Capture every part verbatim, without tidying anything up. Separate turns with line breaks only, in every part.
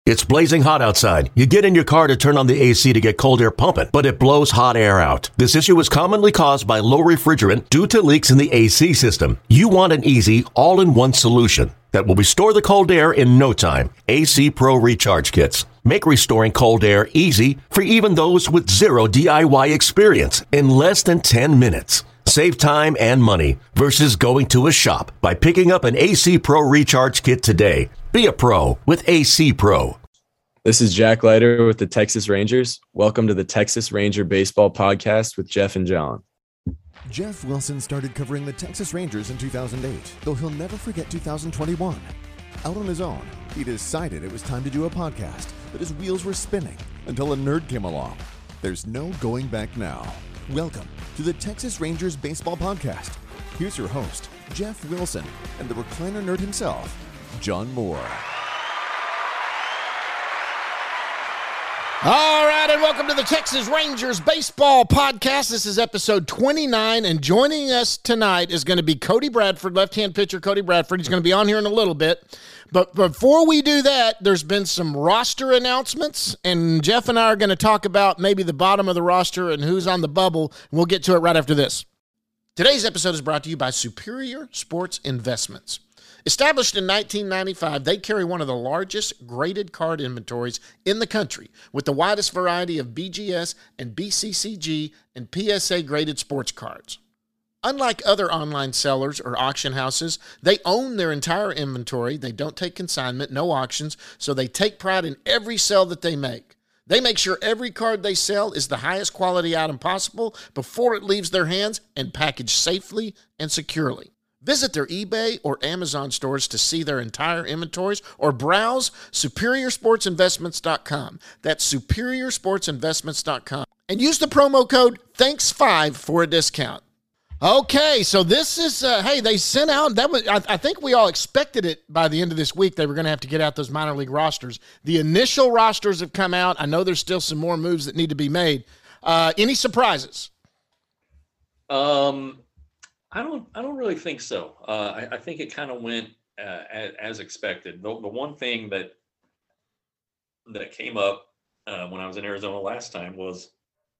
It's blazing hot outside. You get in your car to turn on the A C to get cold air pumping, but it blows hot air out. This issue is commonly caused by low refrigerant due to leaks in the A C system. You want an easy, all-in-one solution that will restore the cold air in no time. A C Pro Recharge Kits make restoring cold air easy for even those with zero D I Y experience in less than ten minutes. Save time and money versus going to a shop by picking up an A C Pro Recharge Kit today. Be a pro with A C Pro.
This is Jack Leiter with the Texas Rangers. Welcome to the Texas Ranger Baseball Podcast with Jeff and John.
Jeff Wilson started covering the Texas Rangers in two thousand eight, though he'll never forget two thousand twenty-one. Out on his own, he decided it was time to do a podcast, but his wheels were spinning until a nerd came along. There's no going back now. Welcome to the Texas Rangers Baseball Podcast. Here's your host, Jeff Wilson, and the recliner nerd himself, John Moore.
All right, and welcome to the Texas Rangers Baseball Podcast. This is episode twenty-nine, and joining us tonight is going to be Cody Bradford, left-hand pitcher Cody Bradford. He's going to be on here in a little bit. But before we do that, there's been some roster announcements, and Jeff and I are going to talk about maybe the bottom of the roster and who's on the bubble, and we'll get to it right after this. Today's episode is brought to you by Superior Sports Investments. Established in nineteen ninety-five, they carry one of the largest graded card inventories in the country with the widest variety of B G S and B C C G and P S A graded sports cards. Unlike other online sellers or auction houses, they own their entire inventory. They don't take consignment, no auctions, so they take pride in every sale that they make. They make sure every card they sell is the highest quality item possible before it leaves their hands and packaged safely and securely. Visit their eBay or Amazon stores to see their entire inventories or browse superior sports investments dot com. That's superior sports investments dot com. And use the promo code thanks five for a discount. Okay, so this is, uh, hey, they sent out, that was, I, I think we all expected it by the end of this week. They were going to have to get out those minor league rosters. The initial rosters have come out. I know there's still some more moves that need to be made. Uh, any surprises?
Um... I don't. I don't really think so. Uh, I, I think it kind of went uh, as, as expected. The, the one thing that that came up uh, when I was in Arizona last time was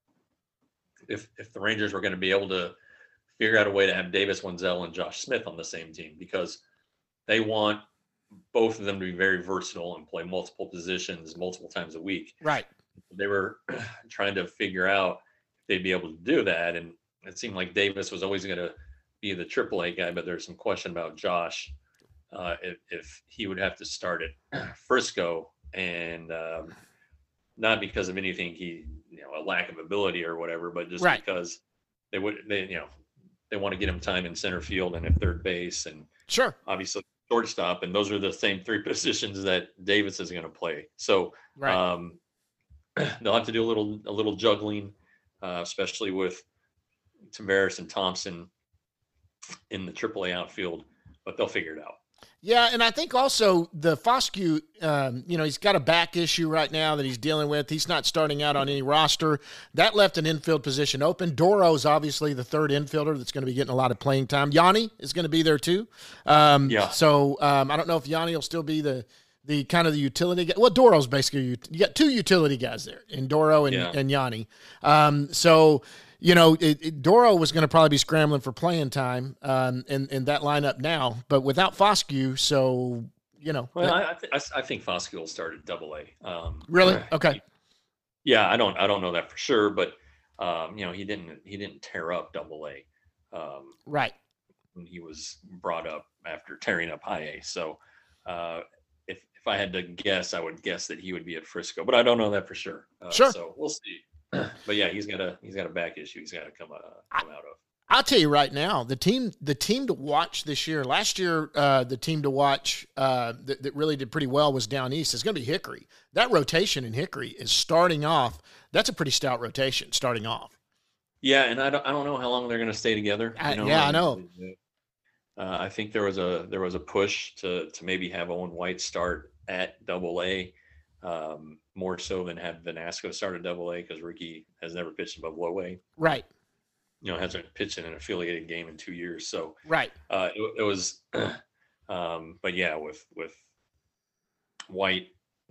if if the Rangers were going to be able to figure out a way to have Davis Wendzel and Josh Smith on the same team, because they want both of them to be very versatile and play multiple positions multiple times a week.
Right.
They were trying to figure out if they'd be able to do that, and it seemed like Davis was always going to be the triple A guy, but there's some question about Josh, uh, if, if he would have to start at Frisco, and um, not because of anything he, you know, a lack of ability or whatever, but just right. because they would, they, you know, they want to get him time in center field and at third base, and
sure,
obviously shortstop, and those are the same three positions that Davis is going to play. So right. um, they'll have to do a little, a little juggling, uh, especially with Tavares and Thompson in the triple A outfield, but they'll figure it out.
Yeah, and I think also the Foscue, um, you know, he's got a back issue right now that he's dealing with. He's not starting out on any roster. That left an infield position open. Doro's obviously the third infielder that's going to be getting a lot of playing time. Yanni is going to be there too. Um,
yeah.
So um, I don't know if Yanni will still be the the kind of the utility guy. Well, Doro's basically, you got two utility guys there, in Doro and, yeah. and Yanni. Um, so – You know, it, it, Doro was going to probably be scrambling for playing time um, in, in that lineup now, but without Foscue, so, you know.
Well, I, I, th- I think Foscue will start at double A. Um,
really? Okay.
Yeah, I don't I don't know that for sure, but, um, you know, he didn't he didn't tear up double A. Um,
right.
When he was brought up after tearing up high A. So uh, if, if I had to guess, I would guess that he would be at Frisco, but I don't know that for sure. Uh,
sure.
So we'll see. But yeah, he's got a he's got a back issue. He's got to come uh, come out of.
I'll tell you right now, the team the team to watch this year. Last year, uh, the team to watch uh, that, that really did pretty well was down east. It's going to be Hickory. That rotation in Hickory is starting off. That's a pretty stout rotation starting off.
Yeah, and I don't I don't know how long they're going to stay together.
I,
you know?
Yeah, I know.
Uh, I think there was a there was a push to to maybe have Owen White start at double A. Um, more so than have Vanasco start at double A, because Ricky has never pitched above low A.
Right.
You know, hasn't pitched in an affiliated game in two years. So
right.
Uh, it, it was, um, but yeah, with with White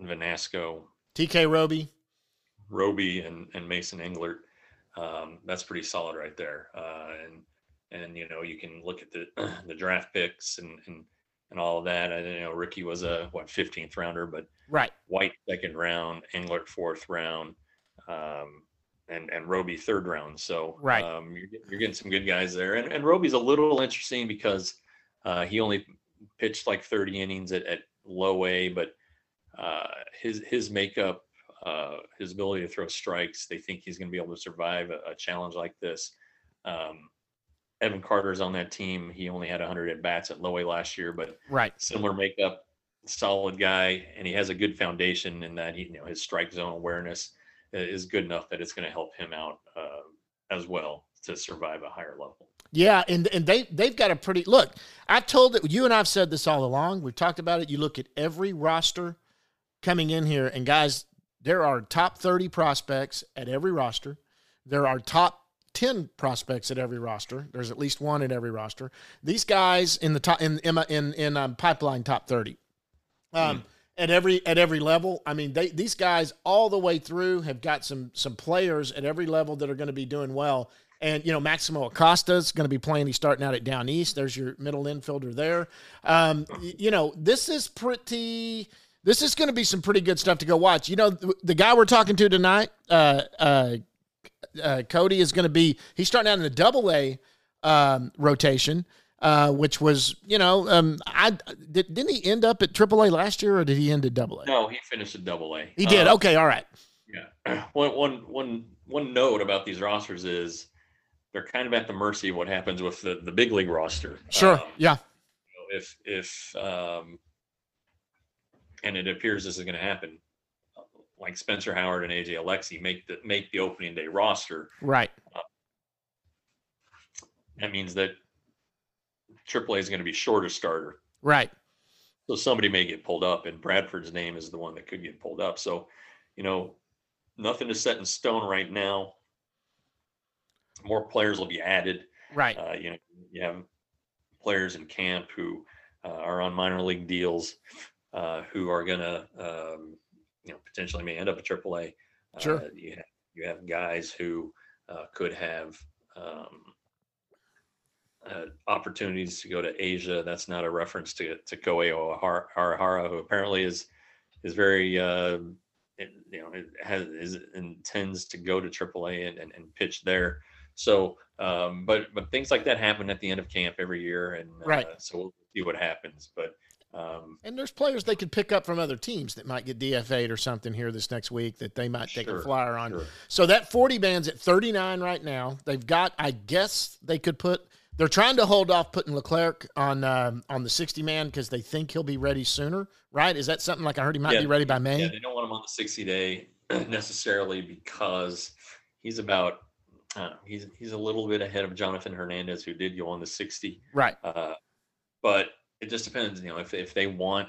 Vanasco,
T K Roby,
Roby, and and Mason Englert. Um, that's pretty solid right there. Uh, and and you know you can look at the the draft picks and and and all of that. I you know Ricky was a what fifteenth rounder, but
right?
White second round, Englert fourth round, um, and and Roby third round. So
right,
um, you're, you're getting some good guys there. And and Roby's a little interesting because uh, he only pitched like thirty innings at, at low A, but uh, his his makeup, uh, his ability to throw strikes, they think he's going to be able to survive a, a challenge like this. Um, Evan Carter's on that team. He only had one hundred at bats at low A last year, but
right,
similar makeup, solid guy, and he has a good foundation in that he, you know, his strike zone awareness is good enough that it's going to help him out uh, as well to survive a higher level.
Yeah, and and they they've got a pretty look. I've told it. You and I've said this all along. We've talked about it. You look at every roster coming in here, and guys, there are top thirty prospects at every roster. There are top ten prospects at every roster. There's at least one at every roster. These guys in the top in in in, in um, pipeline top thirty. Um, mm. At every at every level, I mean, they these guys all the way through have got some some players at every level that are going to be doing well. And, you know, Maximo Acosta is going to be playing. He's starting out at down east. There's your middle infielder there. Um, you know, this is pretty – this is going to be some pretty good stuff to go watch. You know, the, the guy we're talking to tonight, uh, uh, uh, Cody, is going to be – he's starting out in the double-A um, rotation, uh, which was, you know um, – I did, didn't he end up at triple A last year, or did he end at double A?
No, he finished at double A.
He did.
Uh,
okay, all right.
Yeah. One, one, one, one note about these rosters is – they're kind of at the mercy of what happens with the, the big league roster.
Sure.
Um,
yeah.
You know, if, if, um, and it appears this is going to happen, like Spencer Howard and A J Alexy make the, make the opening day roster.
Right.
Uh, that means that triple A is going to be short a starter.
Right.
So somebody may get pulled up, and Bradford's name is the one that could get pulled up. So, you know, nothing is set in stone right now. More players will be added.
Right.
Uh, you know, you have players in camp who uh, are on minor league deals, uh, who are going to, um, you know, potentially may end up at triple A. Uh,
sure.
You have, you have guys who uh, could have um, uh, opportunities to go to Asia. That's not a reference to to Kohei Arihara, who apparently is is very, uh, it, you know, it has is intends to go to triple A and, and, and pitch there. So, um, but but things like that happen at the end of camp every year, and uh,
right.
So we'll see what happens. But um,
and there's players they could pick up from other teams that might get D F A'd or something here this next week that they might take
sure,
a flyer on.
Sure.
So that forty band's at thirty-nine right now. They've got, I guess, they could put. They're trying to hold off putting Leclerc on um, on the sixty man because they think he'll be ready sooner. Right? Is that something like I heard he might
yeah,
be ready by May?
Yeah, they don't want him on the sixty day necessarily because he's about. Uh, he's he's a little bit ahead of Jonathan Hernandez, who did go on the sixty.
Right.
Uh, but it just depends, you know, if if they want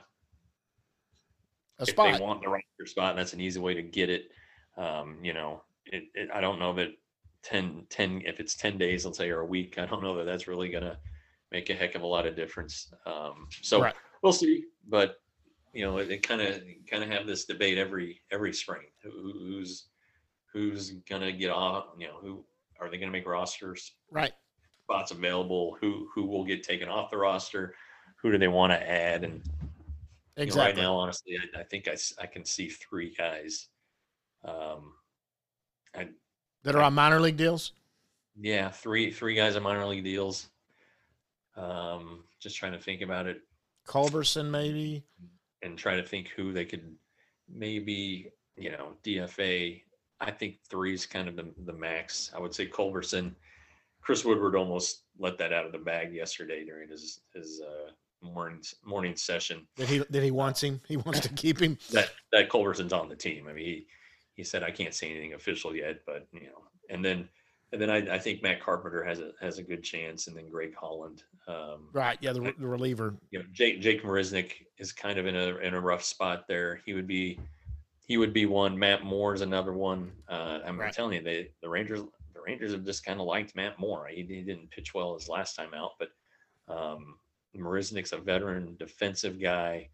a
if
spot.
they want the roster spot, that's an easy way to get it. Um, you know, it, it, I don't know that ten, ten if it's ten days, let's say, or a week, I don't know that that's really gonna make a heck of a lot of difference. Um, so
right.
We'll see. But you know, it kind of kind of have this debate every every spring. Who, who's who's gonna get off? You know, who. Are they going to make rosters?
Right.
Spots available? Who who will get taken off the roster? Who do they want to add? And
exactly.
You know, right now, honestly, I, I think I, I can see three guys. Um, I,
that are
I,
on minor league deals.
Yeah, three three guys on minor league deals. Um, just trying to think about it.
Culberson, maybe.
And try to think who they could maybe, you know, D F A. I think three is kind of the, the max. I would say Culberson. Chris Woodward almost let that out of the bag yesterday during his his uh, morning morning session.
Did he did he wants him? He wants to keep him.
that that Culberson's on the team. I mean, he he said I can't say anything official yet, but you know. And then and then I, I think Matt Carpenter has a has a good chance, and then Greg Holland. Um,
right. Yeah, the, the reliever.
You know, Jake Jake Marisnik is kind of in a in a rough spot there. He would be. He would be one. Matt Moore is another one. Uh, I'm right. telling you, they, the Rangers, the Rangers have just kind of liked Matt Moore. He, he didn't pitch well his last time out, but um, Marisnik's a veteran defensive guy.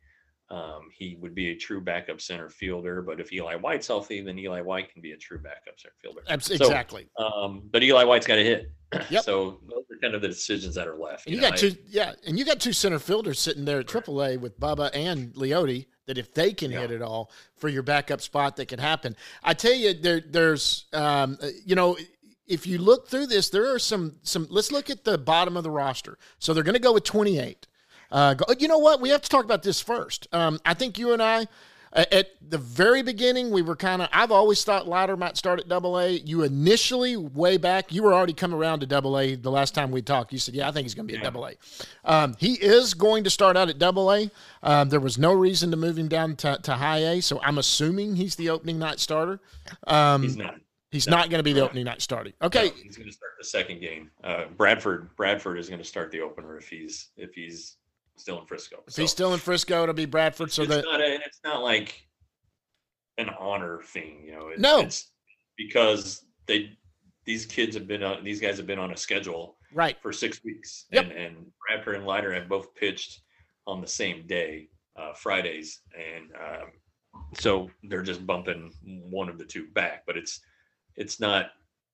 Um, he would be a true backup center fielder, but if Eli White's healthy, then Eli White can be a true backup center fielder.
Exactly.
So, um, but Eli White's got to hit.
Yep.
So those are kind of the decisions that are left.
And you,
you know,
got two, I, yeah, and you got two center fielders sitting there at triple A with Bubba and Leote that if they can yeah. hit it all for your backup spot, that can happen. I tell you, there, there's, um, you know, if you look through this, there are some, some. Let's look at the bottom of the roster. So they're going to go with twenty-eight. Uh, go, you know what? We have to talk about this first. Um, I think you and I, uh, at the very beginning, we were kind of, I've always thought Leiter might start at double A. You initially, way back, you were already coming around to double A the last time we talked. You said, yeah, I think he's going to be yeah. at double A. Um, he is going to start out at double A. Um, there was no reason to move him down to, to high A, so I'm assuming he's the opening night starter. Um,
he's not.
He's
no,
not going to be the opening night starting. Okay.
No, he's going to start the second game. Uh, Bradford, Bradford is going to start the opener if he's, if he's, still in Frisco.
If so, he's still in Frisco, it'll be Bradford. So
it's
that
not a, it's not like an honor thing, you know. It,
no,
it's because they these kids have been on these guys have been on a schedule
right
for six weeks,
yep.
and and Bradford and Leiter have both pitched on the same day, uh, Fridays, and um, so they're just bumping one of the two back. But it's it's not.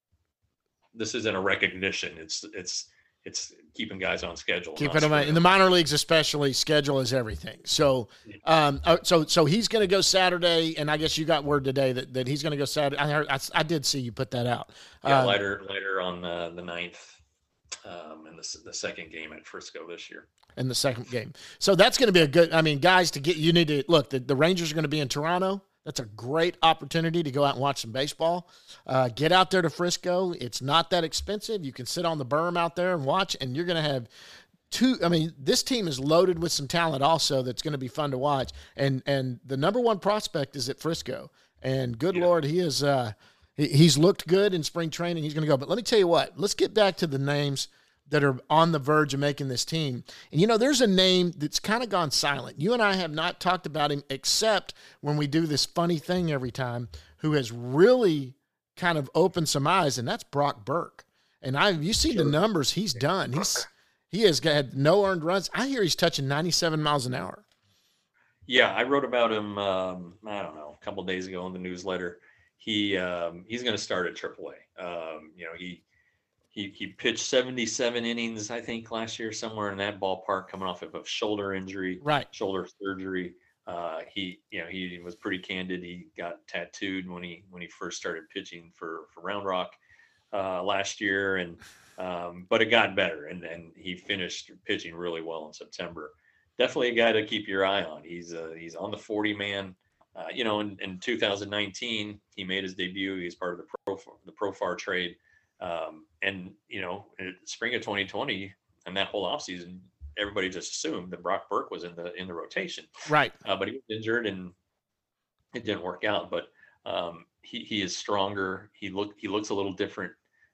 This isn't a recognition. It's it's. It's keeping guys on schedule.
Keeping them in the minor leagues, especially. Schedule is everything. So, um, so so he's going to go Saturday, and I guess you got word today that, that he's going to go Saturday. I heard, I, I did see you put that out.
Yeah,
uh,
later later on the the ninth, um, in the the second game at Frisco this year.
In the second game, so that's going to be a good. I mean, guys, to get you need to look. The, the Rangers are going to be in Toronto. That's a great opportunity to go out and watch some baseball. Uh, get out there to Frisco. It's not that expensive. You can sit on the berm out there and watch, and you're going to have two. I mean, this team is loaded with some talent also that's going to be fun to watch. And and the number one prospect is at Frisco. And good yeah. Lord, he is uh, he, he's looked good in spring training. He's going to go. But let me tell you what. Let's get back to the names that are on the verge of making this team. And, you know, there's a name that's kind of gone silent. You and I have not talked about him except when we do this funny thing every time, who has really kind of opened some eyes, and that's Brock Burke. And I, you see sure. the numbers he's done. He's He has had no earned runs. I hear he's touching ninety-seven miles an hour.
Yeah, I wrote about him, um, I don't know, a couple of days ago in the newsletter. He um, He's going to start at triple A. Um, you know, he – He he pitched seventy-seven innings, I think, last year, somewhere in that ballpark, coming off of a shoulder injury,
right?
Shoulder surgery. Uh, he you know he was pretty candid. He got tattooed when he when he first started pitching for for Round Rock uh, last year, and um, but it got better, and and he finished pitching really well in September. Definitely a guy to keep your eye on. He's uh, he's on the forty man. Uh, you know, in, in two thousand nineteen, he made his debut. He's part of the pro the Profar trade. Um, and, you know, in the spring of twenty twenty and that whole offseason, everybody just assumed that Brock Burke was in the in the rotation.
Right.
Uh, but he was injured and it didn't work out. But um, he, he is stronger. He look he looks a little different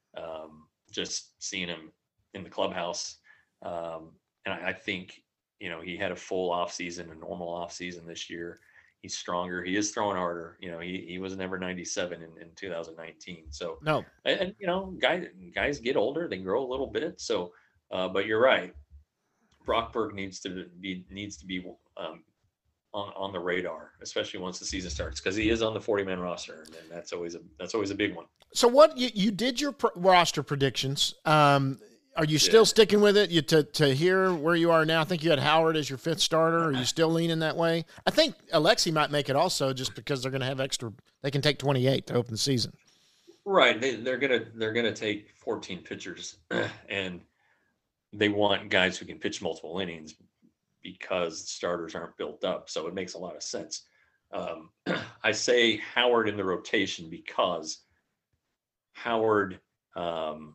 um, just seeing him in the clubhouse. Um, and I, I think, you know, he had a full offseason, a normal offseason this year. He's stronger. He is throwing harder. You know, he, he was never ninety-seven in, in two thousand nineteen. So
no,
and, and you know, guys guys get older, they grow a little bit. So, uh, but you're right. Brock Burke needs to be needs to be um, on on the radar, especially once the season starts, because he is on the forty man roster, and that's always a that's always a big one.
So what you you did your pro- roster predictions. Um, Are you still yeah. sticking with it? You to to hear where you are now? I think you had Howard as your fifth starter. Are you still leaning that way? I think Alexi might make it also, just because they're going to have extra. They can take twenty-eight to open the season.
Right. They, they're gonna they're gonna take fourteen pitchers, and they want guys who can pitch multiple innings because starters aren't built up. So it makes a lot of sense. Um, I say Howard in the rotation because Howard. Um,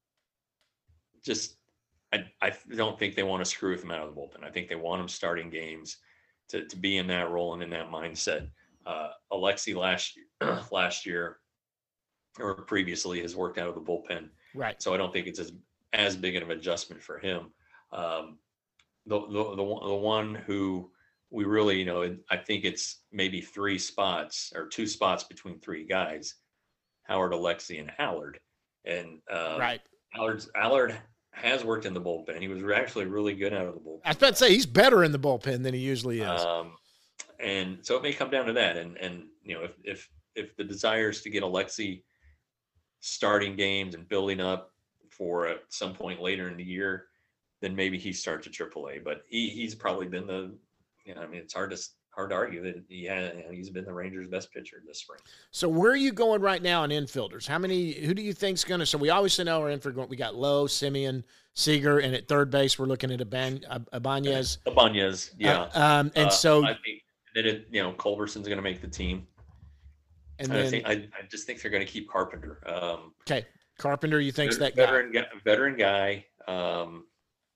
Just, I, I don't think they want to screw with him out of the bullpen. I think they want him starting games to, to be in that role and in that mindset. Uh, Alexi last last year or previously has worked out of the bullpen,
right?
So I don't think it's as as big of an adjustment for him. Um, the, the the the one who we really, you know, I think it's maybe three spots or two spots between three guys: Howard, Alexi, and Allard. And um,
right,
Allard's Allard. has worked in the bullpen. He was actually really good out of the bullpen.
I was about to say he's better in the bullpen than he usually is.
Um, and so it may come down to that. And and you know, if if if the desire is to get Alexi starting games and building up for at some point later in the year, then maybe he starts at triple A. But he, he's probably been the, you know, I mean, it's hard to hard to argue that he had, you know, he's been the Rangers' best pitcher this spring.
So where are you going right now in infielders? How many? Who do you think's going to? So we always know our infield. We got Lowe, Simeon, Seager, and at third base we're looking at Iban- Ibanez.
Ibanez, yeah.
Uh, um, and
uh,
so
I think that it, you know, Culberson's going to make the team.
And
And
then
I, think, I, I just think they're going to keep Carpenter. Um,
okay, Carpenter, you think's that guy?
veteran, guy? Veteran guy, um,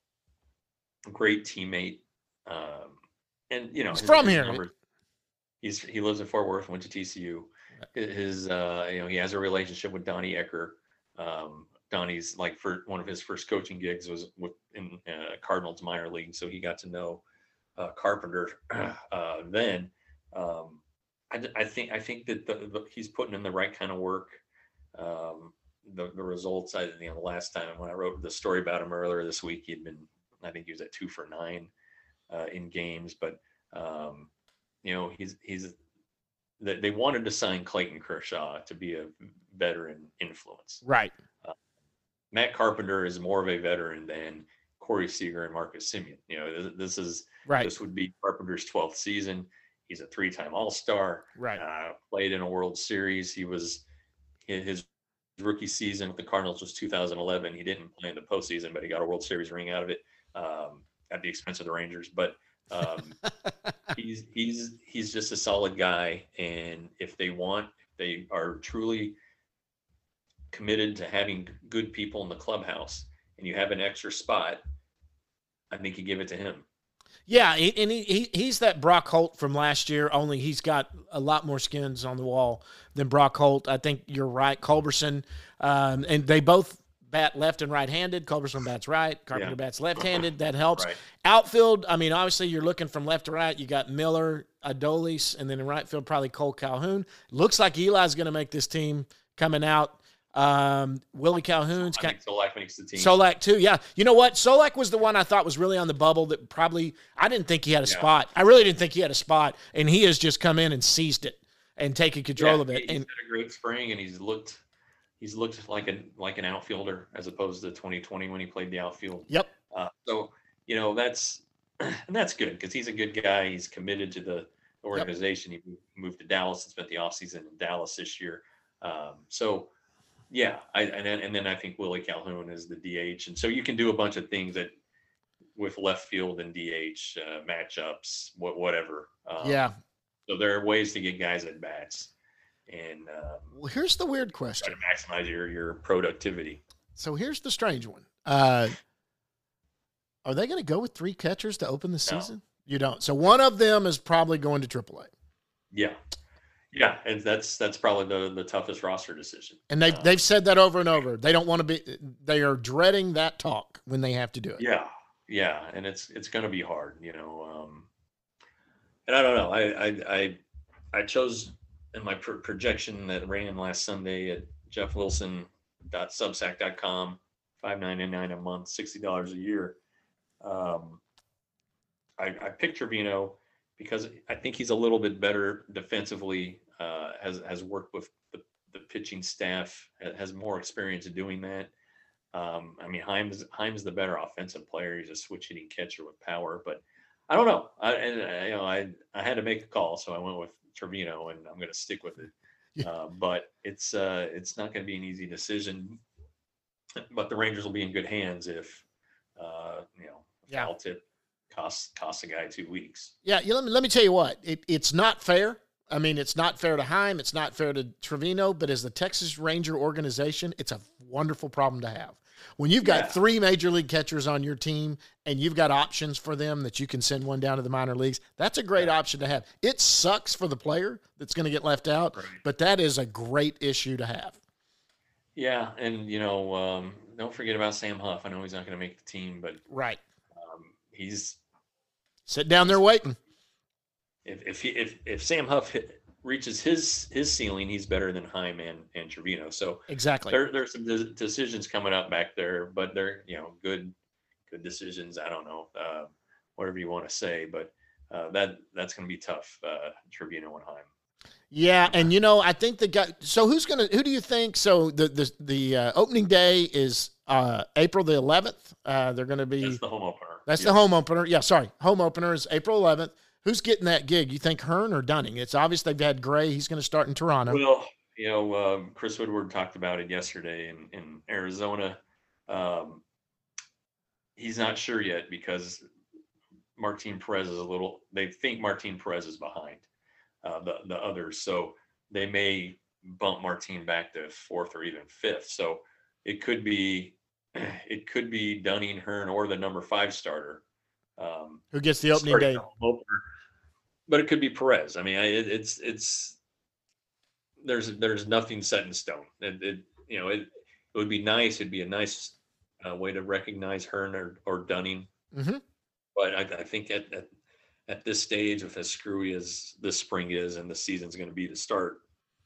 great teammate, um, and you know
He's
his-
from
his
here.
numbers- He's he lives in Fort Worth. Went to T C U. His uh, you know he has a relationship with Donnie Ecker. Um, Donnie's like for one of his first coaching gigs was with in uh, Cardinals minor league, so he got to know uh, Carpenter uh, then. Um, I, I think I think that the, the, he's putting in the right kind of work. Um, the, the results, I you know, the last time when I wrote the story about him earlier this week, he'd been, I think he was at two for nine uh, in games, but um, you know, he's he's they, they wanted to sign Clayton Kershaw to be a veteran influence.
Right.
Uh, Matt Carpenter is more of a veteran than Corey Seager and Marcus Simeon. You know, this, this is
Right.
this would be Carpenter's twelfth season. He's a three-time All-Star.
Right.
Uh, played in a World Series. He was his rookie season with the Cardinals was two thousand eleven. He didn't play in the postseason, but he got a World Series ring out of it um, at the expense of the Rangers. But um, he's he's he's just a solid guy, and if they want, if they are truly committed to having good people in the clubhouse, and you have an extra spot, I think you give it to him.
Yeah, he, and he, he he's that Brock Holt from last year, only he's got a lot more skins on the wall than Brock Holt. I think you're right. Culberson, um, and they both bat left and right-handed. Culberson bats right. Carpenter
Yeah.
bats left-handed. That helps.
Right.
Outfield, I mean, obviously you're looking from left to right. You got Miller, Adolis, and then in right field probably Cole Calhoun. Looks like Eli's going to make this team coming out. Um, Willie Calhoun's
I
kind
think Solak makes the team.
Solak too, yeah. You know what? Solak was the one I thought was really on the bubble that probably I didn't think he had a
Yeah.
spot. I really didn't think he had a spot, and he has just come in and seized it and taken control
Yeah,
of it.
He's
And
had a great spring, and he's looked he's looked like an like an outfielder as opposed to twenty twenty when he played the outfield.
yep,
Uh, so you know that's and that's good because he's a good guy. He's committed to the organization. He moved- moved to Dallas and spent the offseason in Dallas this year. Um, so yeah, I and then and then I think Willie Calhoun is the D H, and so you can do a bunch of things that with left field and D H uh, matchups, what whatever. Um,
yeah.
So there are ways to get guys at bats, and um,
Well, here's the weird
try
question.
to maximize your your productivity.
So here's the strange one. Uh, are they going to go with three catchers to open the
No.
season? You don't. So one of them is probably going to triple A.
Yeah, yeah, and that's that's probably the the toughest roster decision.
And they've,
Uh,
they've said that over and over. They don't want to be – they are dreading that talk when they have to do it.
Yeah, yeah, and it's it's going to be hard, you know. Um, and I don't know. I I I, I chose in my pro- projection that ran last Sunday at jeff wilson dot substack dot com, five ninety-nine a month, sixty dollars a year. Um, I, I picked Trevino because I think he's a little bit better defensively. Uh, has has worked with the, the pitching staff, ha- has more experience in doing that. Um, I mean, Heim's Heim's the better offensive player. He's a switch hitting catcher with power, but I don't know. I and uh, you know, I I had to make a call, so I went with Trevino, and I'm going to stick with it.
Yeah.
Uh, but it's uh, it's not going to be an easy decision. But the Rangers will be in good hands if uh, you know a
Yeah.
foul tip costs costs a guy two weeks.
Yeah, you, let me let me tell you what. It, it's not fair. I mean, it's not fair to Heim. It's not fair to Trevino. But as the Texas Ranger organization, it's a wonderful problem to have. When you've got
Yeah.
three major league catchers on your team and you've got options for them that you can send one down to the minor leagues, that's a great
Yeah.
option to have. It sucks for the player that's going to get left out,
Right.
but that is a great issue to have.
Yeah, and you know, um, don't forget about Sam Huff. I know he's not going to make the team, but
Right.
um, he's
Sit down there waiting.
if if he, if if Sam Huff hit, reaches his his ceiling, he's better than Heim and, and Trevino. So
Exactly.
there there's some de- decisions coming up back there, but they're you know good good decisions. I don't know uh, whatever you want to say, but uh, that that's going to be tough. Uh, Tribune and Wenheim.
Yeah, and you know, I think the guy. So who's gonna? Who do you think? So the the the uh, opening day is uh, April the eleventh. Uh, they're going to be.
That's the home opener.
That's
yeah.
the home opener. Yeah, sorry, home opener is April eleventh. Who's getting that gig? You think Hearn or Dunning? It's obvious they've had Gray. He's going to start in Toronto.
Well, you know, um, Chris Woodward talked about it yesterday in in Arizona. Um, he's not sure yet because Martin Perez is a little. They think Martin Perez is behind. Uh, the the others, so they may bump Martin back to fourth or even fifth. So it could be, it could be Dunning, Hearn, or the number five starter um,
who gets the opening day.
But it could be Perez. I mean, it, it's it's there's there's nothing set in stone. It, it you know it it would be nice. It'd be a nice uh, way to recognize Hearn or, or Dunning.
Mm-hmm.
But I, I think at, at at this stage, with as screwy as this spring is and the season's going to be to start,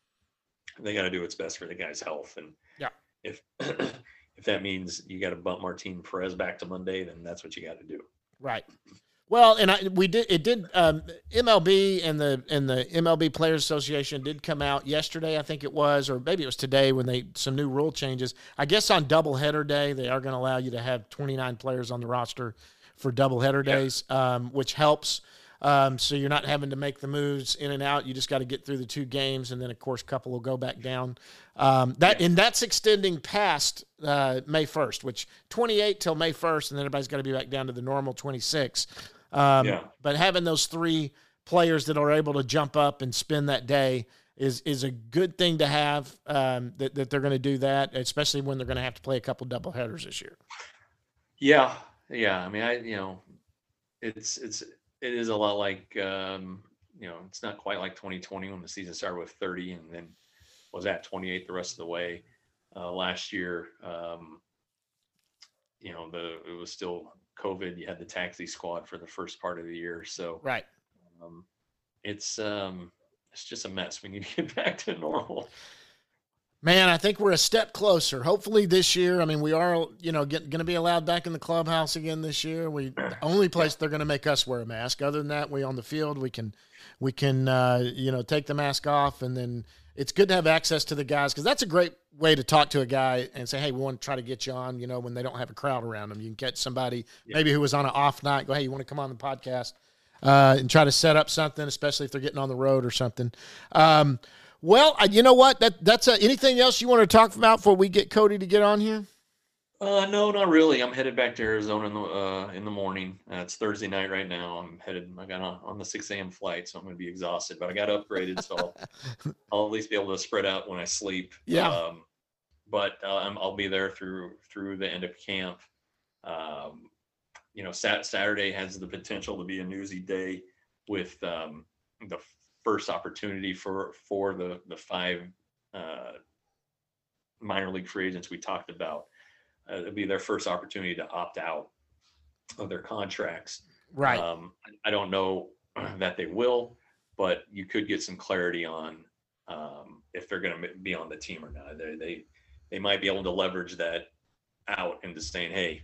they got to do what's best for the guy's health. And
yeah,
if if that means you got to bump Martin Perez back to Monday, then that's what you got to do.
Right. Well, and I, we did. It did. Um, M L B and the and the M L B Players Association did come out yesterday, I think it was, or maybe it was today when they some new rule changes. I guess on doubleheader day they are going to allow you to have twenty-nine players on the roster for doubleheader
Yep.
days, um, which helps. Um, so you're not having to make the moves in and out. You just got to get through the two games, and then of course a couple will go back down. Um, that
Yeah.
and that's extending past uh, May first, which twenty-eight till May first, and then everybody's got to be back down to the normal twenty-six. Um,
Yeah.
But having those three players that are able to jump up and spend that day is is a good thing to have. Um, that that they're going to do that, especially when they're going to have to play a couple double headers this year.
Yeah, yeah. I mean, I you know, it's it's it is a lot like um, you know, it's not quite like twenty twenty when the season started with thirty and then was at twenty-eight the rest of the way. Uh, last year, um, you know, the it was still COVID. You had the taxi squad for the first part of the year, so
Right.
um, it's um, it's just a mess. We need to get back to normal.
Man, I think we're a step closer. Hopefully this year. I mean, we are, you know, going to be allowed back in the clubhouse again this year. We the only place they're going to make us wear a mask. Other than that, we on the field we can, we can, uh, you know, take the mask off, and then it's good to have access to the guys because that's a great way to talk to a guy and say, hey, we want to try to get you on. You know, when they don't have a crowd around them, you can get somebody
Yeah.
maybe who was on an off night. Go, hey, you want to come on the podcast uh, and try to set up something, especially if they're getting on the road or something. Um, Well, uh, you know what? That that's uh, anything else you want to talk about before we get Cody to get on here?
Uh, no, not really. I'm headed back to Arizona in the uh, in the morning. Uh, it's Thursday night right now. I'm headed. I got on, on the six a.m. flight, so I'm going to be exhausted. But I got upgraded, so I'll, I'll at least be able to spread out when I sleep.
Yeah.
Um, but uh, I'm, I'll be there through through the end of camp. Um, you know, sat, Saturday has the potential to be a newsy day with um, the first opportunity for for the the five uh, minor league free agents we talked about. Uh, it'll be their first opportunity to opt out of their contracts.
Right.
Um, I don't know that they will, but you could get some clarity on um, if they're going to be on the team or not. They they they might be able to leverage that out into saying, "Hey,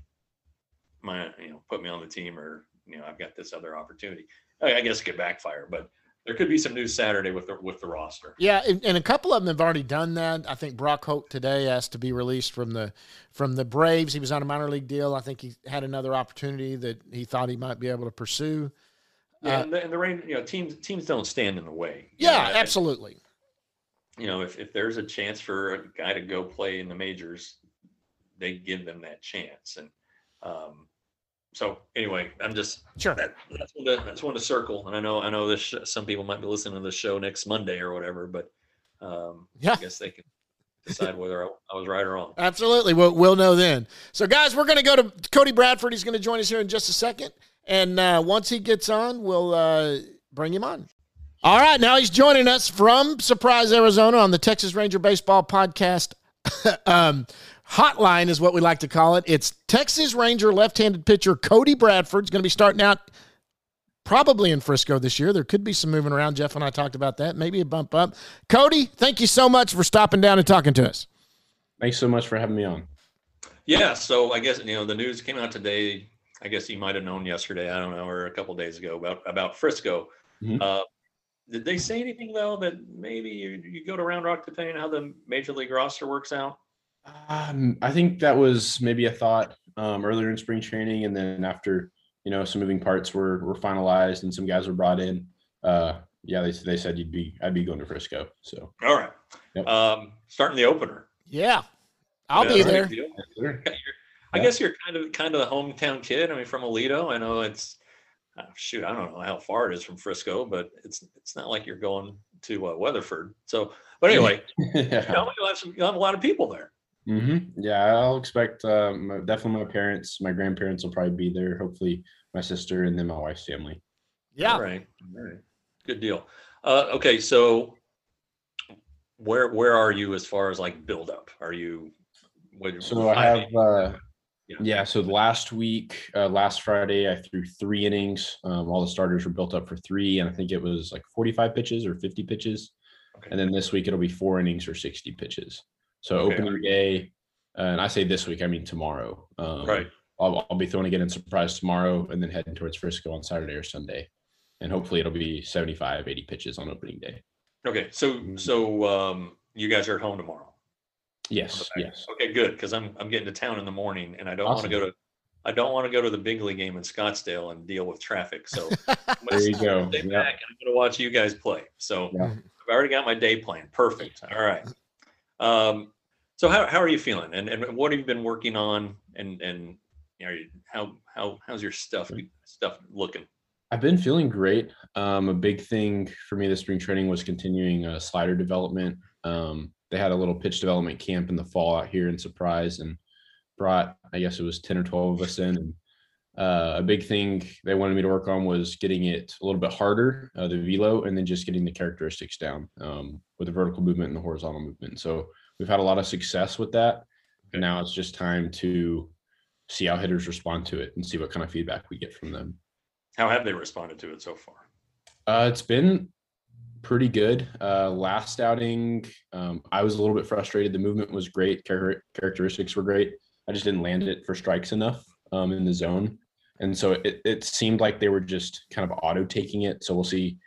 my you know, put me on the team," or you know, I've got this other opportunity. I, I guess it could backfire, but there could be some news Saturday with the with the roster.
Yeah, and, and a couple of them have already done that. I think Brock Holt today asked to be released from the from the Braves. He was on a minor league deal. I think he had another opportunity that he thought he might be able to pursue.
Yeah,
Uh,
and the, and the rain, you know, teams teams don't stand in the way. You
Yeah,
know,
absolutely.
You know, if if there's a chance for a guy to go play in the majors, they give them that chance. And um, so anyway, I'm just
Sure.
that, that's one to that's one to circle. And I know I know this sh- some people might be listening to the show next Monday or whatever, but um,
Yeah.
I guess they can decide whether I, I was right or wrong.
Absolutely. We'll, we'll know then. So, guys, we're going to go to Cody Bradford. He's going to join us here in just a second. And uh, once he gets on, we'll uh, bring him on. All right. Now he's joining us from Surprise, Arizona on the Texas Ranger Baseball Podcast um, hotline is what we like to call it. It's Texas Ranger left-handed pitcher Cody Bradford. He's going to be starting out probably in Frisco this year. There could be some moving around. Jeff and I talked about that. Maybe a bump up. Cody, thank you so much for stopping down and talking to us.
Thanks so much for having me on.
Yeah, so I guess you know the news came out today. I guess you might have known yesterday, I don't know, or a couple of days ago about about Frisco.
Mhm.
Uh, did they say anything though that maybe you, you go to Round Rock depending on how the major league roster works out?
Um, I think that was maybe a thought um, earlier in spring training, and then after you know some moving parts were were finalized and some guys were brought in. Uh, yeah, they they said you'd be I'd be going to Frisco. So
All right.
Yep.
Um, starting the opener.
Yeah, I'll
Yeah,
be
that's a
there.
big deal.
sure.
You're- I
Yeah.
guess you're kind of kind of the hometown kid. I mean, from Alito. I know it's uh, shoot. I don't know how far it is from Frisco, but it's it's not like you're going to uh, Weatherford. So, but anyway, you
yeah.
know, you'll have some, you'll have a lot of people there.
hmm Yeah, I'll expect um, definitely my parents, my grandparents will probably be there. Hopefully, my sister and then my wife's family.
Yeah.
All right. All right. Good deal. Uh, okay, so where where are you as far as like build up? Are you? What,
So I have, uh,
Yeah.
yeah. So last week, uh, last Friday, I threw three innings. Um, all the starters were built up for three, and I think it was like forty-five pitches or fifty pitches.
Okay.
And then this week it'll be four innings or sixty pitches. So
Okay.
opening day, uh, and I say this week, I mean tomorrow. Um,
Right.
I'll, I'll be throwing again in Surprise tomorrow, and then heading towards Frisco on Saturday or Sunday, and hopefully it'll be seventy-five, eighty pitches on opening day.
Okay, so
Mm-hmm.
so um, you guys are at home tomorrow.
Yes, yes.
Okay, good, because I'm I'm getting to town in the morning, and I don't want to
Awesome.
go to I don't want to go to the big league game in Scottsdale and deal with traffic. So I'm
There you
gonna
go.
stay
Yep.
back and I'm going to watch you guys play. So
Yeah.
I've already got my day planned. Perfect. All right. Um, so how how are you feeling, and and what have you been working on, and and you know, how how how's your stuff stuff looking?
I've been feeling great. Um, a big thing for me this spring training was continuing uh, slider development. Um, they had a little pitch development camp in the fall out here in Surprise, and brought, I guess it was ten or twelve of us in. And uh, a big thing they wanted me to work on was getting it a little bit harder, uh, the velo, and then just getting the characteristics down um, with the vertical movement and the horizontal movement. So we've had a lot of success with that. And now it's just time to see how hitters respond to it and see what kind of feedback we get from them.
How have they responded to it so far?
Uh, it's been pretty good. Uh, last outing, um, I was a little bit frustrated. The movement was great. Char- characteristics were great. I just didn't land it for strikes enough um, in the zone. And so it, it seemed like they were just kind of auto taking it. So we'll see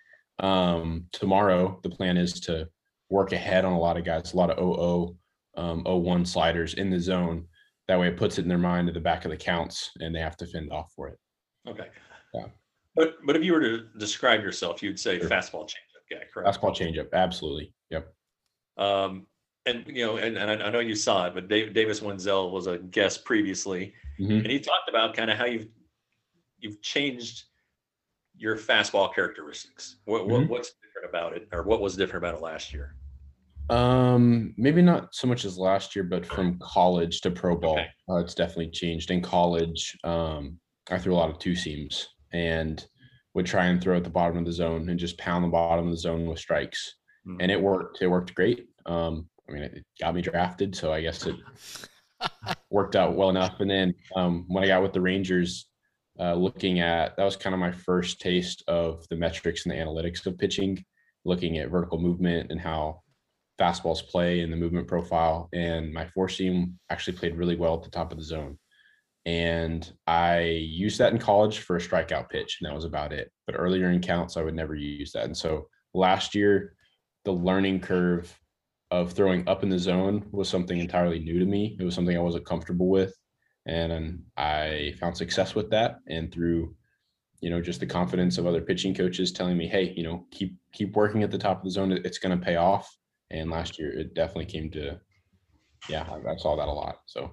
um, tomorrow. The plan is to work ahead on a lot of guys, a lot of oh oh, um, oh one sliders in the zone. That way it puts it in their mind at the back of the counts and they have to fend off for it.
Okay.
Yeah.
But but if you were to describe yourself, you'd say
Sure.
fastball changeup guy, correct?
Fastball changeup. Absolutely. Yep.
Um, and you know, and, and I, I know you saw it, but Dave, Davis Wenzel was a guest previously,
Mhm.
and he talked about kind of how you've you've changed your fastball characteristics. What, what
Mhm.
what's different about it, or what was different about it last year?
Um, maybe not so much as last year, but from college to pro ball,
Okay.
uh, it's definitely changed. In college, um, I threw a lot of two seams and would try and throw at the bottom of the zone and just pound the bottom of the zone with strikes,
Mhm.
and it worked. It worked great. Um, I mean, it got me drafted, so I guess it worked out well enough. And then um, when I got with the Rangers, uh, looking at that was kind of my first taste of the metrics and the analytics of pitching, looking at vertical movement and how fastballs play and the movement profile. And my four seam actually played really well at the top of the zone. And I used that in college for a strikeout pitch, and that was about it. But earlier in counts, I would never use that. And so last year, the learning curve of throwing up in the zone was something entirely new to me. It was something I wasn't comfortable with. And I found success with that. And through, you know, just the confidence of other pitching coaches telling me, hey, you know, keep keep working at the top of the zone. It's going to pay off. And last year, it definitely came to, yeah, I, I saw that a lot. So.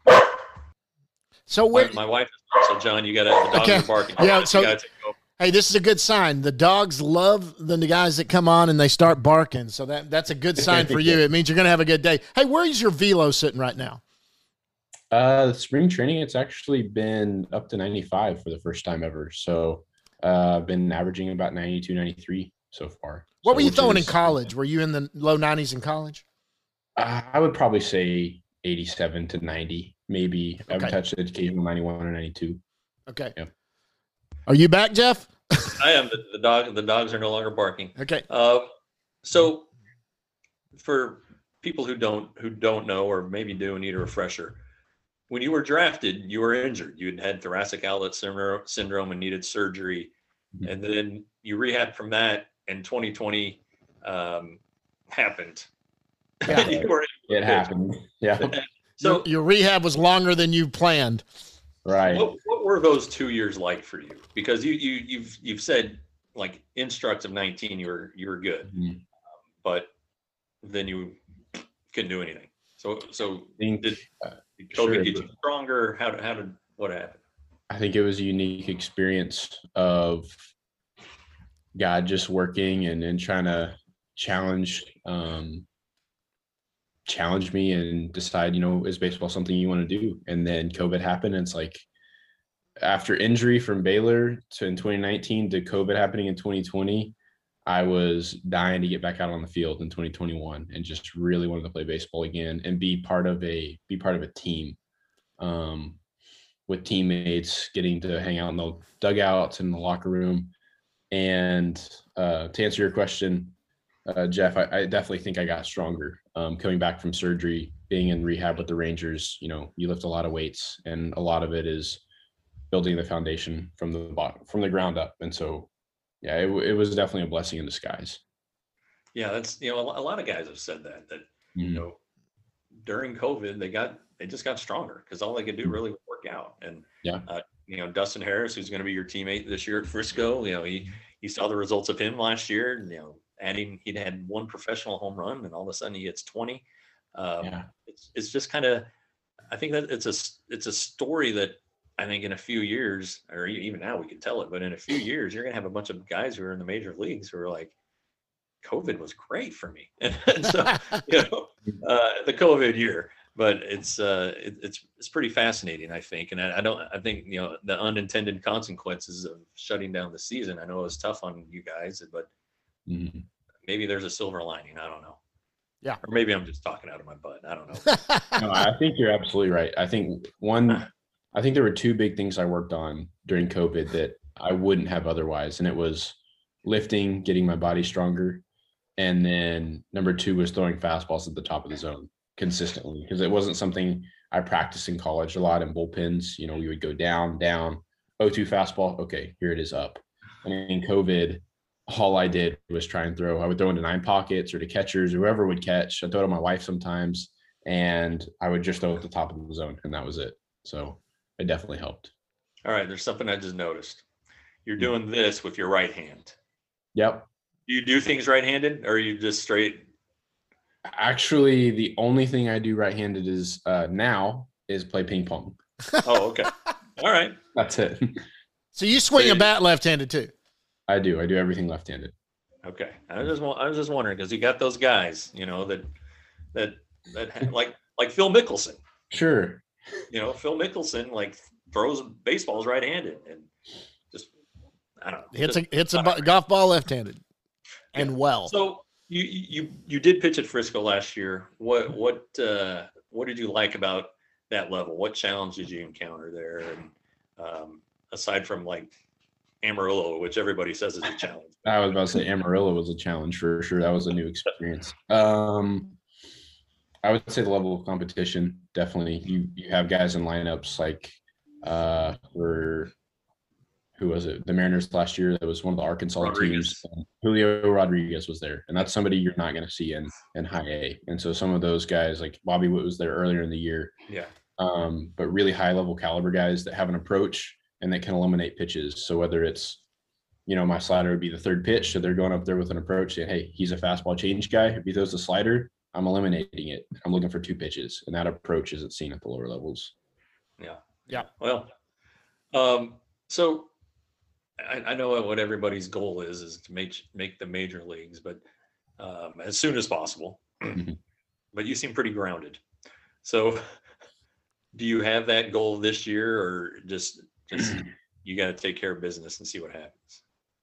So
My,
where,
my wife is so John, you got to the dogs
Okay.
are barking.
Yeah,
You
so-
gotta take over.
hey, this is a good sign. The dogs love the guys that come on and they start barking. So that that's a good sign for you. It means you're going to have a good day. Hey, where is your velo sitting right now?
Uh, spring training, it's actually been up to ninety-five for the first time ever. So uh, I've been averaging about ninety-two, ninety-three so far.
What
So,
were you
which
throwing in
is-
college? Were you in the low nineties in college?
Uh, I would probably say eighty-seven to ninety, maybe. I've
Okay.
touched the occasional ninety-one or ninety-two.
Okay.
Yeah.
Are you back, Jeff?
I am the, the dog. The dogs are no longer barking.
Okay.
Uh, so for people who don't who don't know or maybe do need a refresher, when you were drafted, you were injured. You had had thoracic outlet syndrome and needed surgery. Mm-hmm. And then you rehabbed from that, and twenty twenty um, happened.
Yeah, it happened. Yeah.
So your, your rehab was longer than you planned.
Right.
What, what were those two years like for you? Because you you you've you've said like instructs of nineteen, you were you were good, mm-hmm. um, but then you couldn't do anything. So so
think,
did,
uh,
did COVID
sure,
get you stronger? How did how did what happened?
I think it was a unique experience of God just working and and trying to challenge um, challenge me and decide, you know, is baseball something you want to do? And then COVID happened. And it's like after injury from Baylor to in twenty nineteen to COVID happening in twenty twenty, I was dying to get back out on the field in twenty twenty-one and just really wanted to play baseball again and be part of a be part of a team um, with teammates, getting to hang out in the dugouts and the locker room. And uh, to answer your question, uh, Jeff, I, I definitely think I got stronger. Um, coming back from surgery, being in rehab with the Rangers, you know, you lift a lot of weights, and a lot of it is building the foundation from the bottom, from the ground up. And so, yeah, it, it was definitely a blessing in disguise.
Yeah, that's, you know, a lot of guys have said that, that, mm-hmm. you know, during COVID, they got, they just got stronger because all they could do really was work out. And,
yeah,
uh, you know, Dustin Harris, who's going to be your teammate this year at Frisco, you know, he, he saw the results of him last year, and, you know, adding, he'd had one professional home run, and all of a sudden he gets twenty. Um, yeah. It's, it's just kind of, I think that it's a, it's a story that I think in a few years, or even now we can tell it, but in a few years, you're going to have a bunch of guys who are in the major leagues who are like, COVID was great for me. And so, you know, uh, the COVID year, but it's, uh, it, it's, it's pretty fascinating, I think. And I, I don't, I think, you know, the unintended consequences of shutting down the season, I know it was tough on you guys, but mm-hmm. maybe there's a silver lining. I don't know.
Yeah.
Or maybe I'm just talking out of my butt. I don't know.
No, I think you're absolutely right. I think one, I think there were two big things I worked on during COVID that I wouldn't have otherwise. And it was lifting, getting my body stronger. And then number two was throwing fastballs at the top of the zone consistently, because it wasn't something I practiced in college a lot in bullpens. You know, we would go down, down, oh two fastball. Okay, here it is up. And in COVID, all I did was try and throw. I would throw into nine pockets or to catchers, whoever would catch. I'd throw to my wife sometimes, and I would just throw at the top of the zone, and that was it. So it definitely helped.
All right, there's something I just noticed. You're doing this with your right hand.
Yep.
Do you do things right-handed, or are you just straight?
Actually, the only thing I do right-handed is uh, now is play ping pong.
Oh, okay. All right.
That's it.
So you swing so, a bat left-handed too?
I do. I do everything left-handed.
Okay. I was just I was just wondering, because you got those guys, you know, that that that like like Phil Mickelson.
Sure.
You know, Phil Mickelson like throws baseballs right-handed and just I don't know.
Hits
just,
a hits a b- golf ball left-handed. And well,
so you you you did pitch at Frisco last year. What what uh, what did you like about that level? What challenge did you encounter there? And um, aside from like Amarillo, which everybody says is a challenge.
I was about to say Amarillo was a challenge for sure. That was a new experience. Um, I would say the level of competition, definitely. You you have guys in lineups like uh, were. Who was it? The Mariners last year. That was one of the Arkansas
Rodriguez.
teams. Julio Rodriguez was there, and that's somebody you're not going to see in in high A. And so some of those guys, like Bobby Witt, was there earlier in the year.
Yeah.
Um, but really high level caliber guys that have an approach and that can eliminate pitches. So whether it's, you know, my slider would be the third pitch, so they're going up there with an approach saying, "Hey, he's a fastball change guy. If he throws the slider, I'm eliminating it. I'm looking for two pitches," and that approach isn't seen at the lower levels.
Yeah.
Yeah.
Well, um, so. I, I know what everybody's goal is, is to make make the major leagues, but um, as soon as possible. But you seem pretty grounded. So do you have that goal this year, or just just you got to take care of business and see what happens?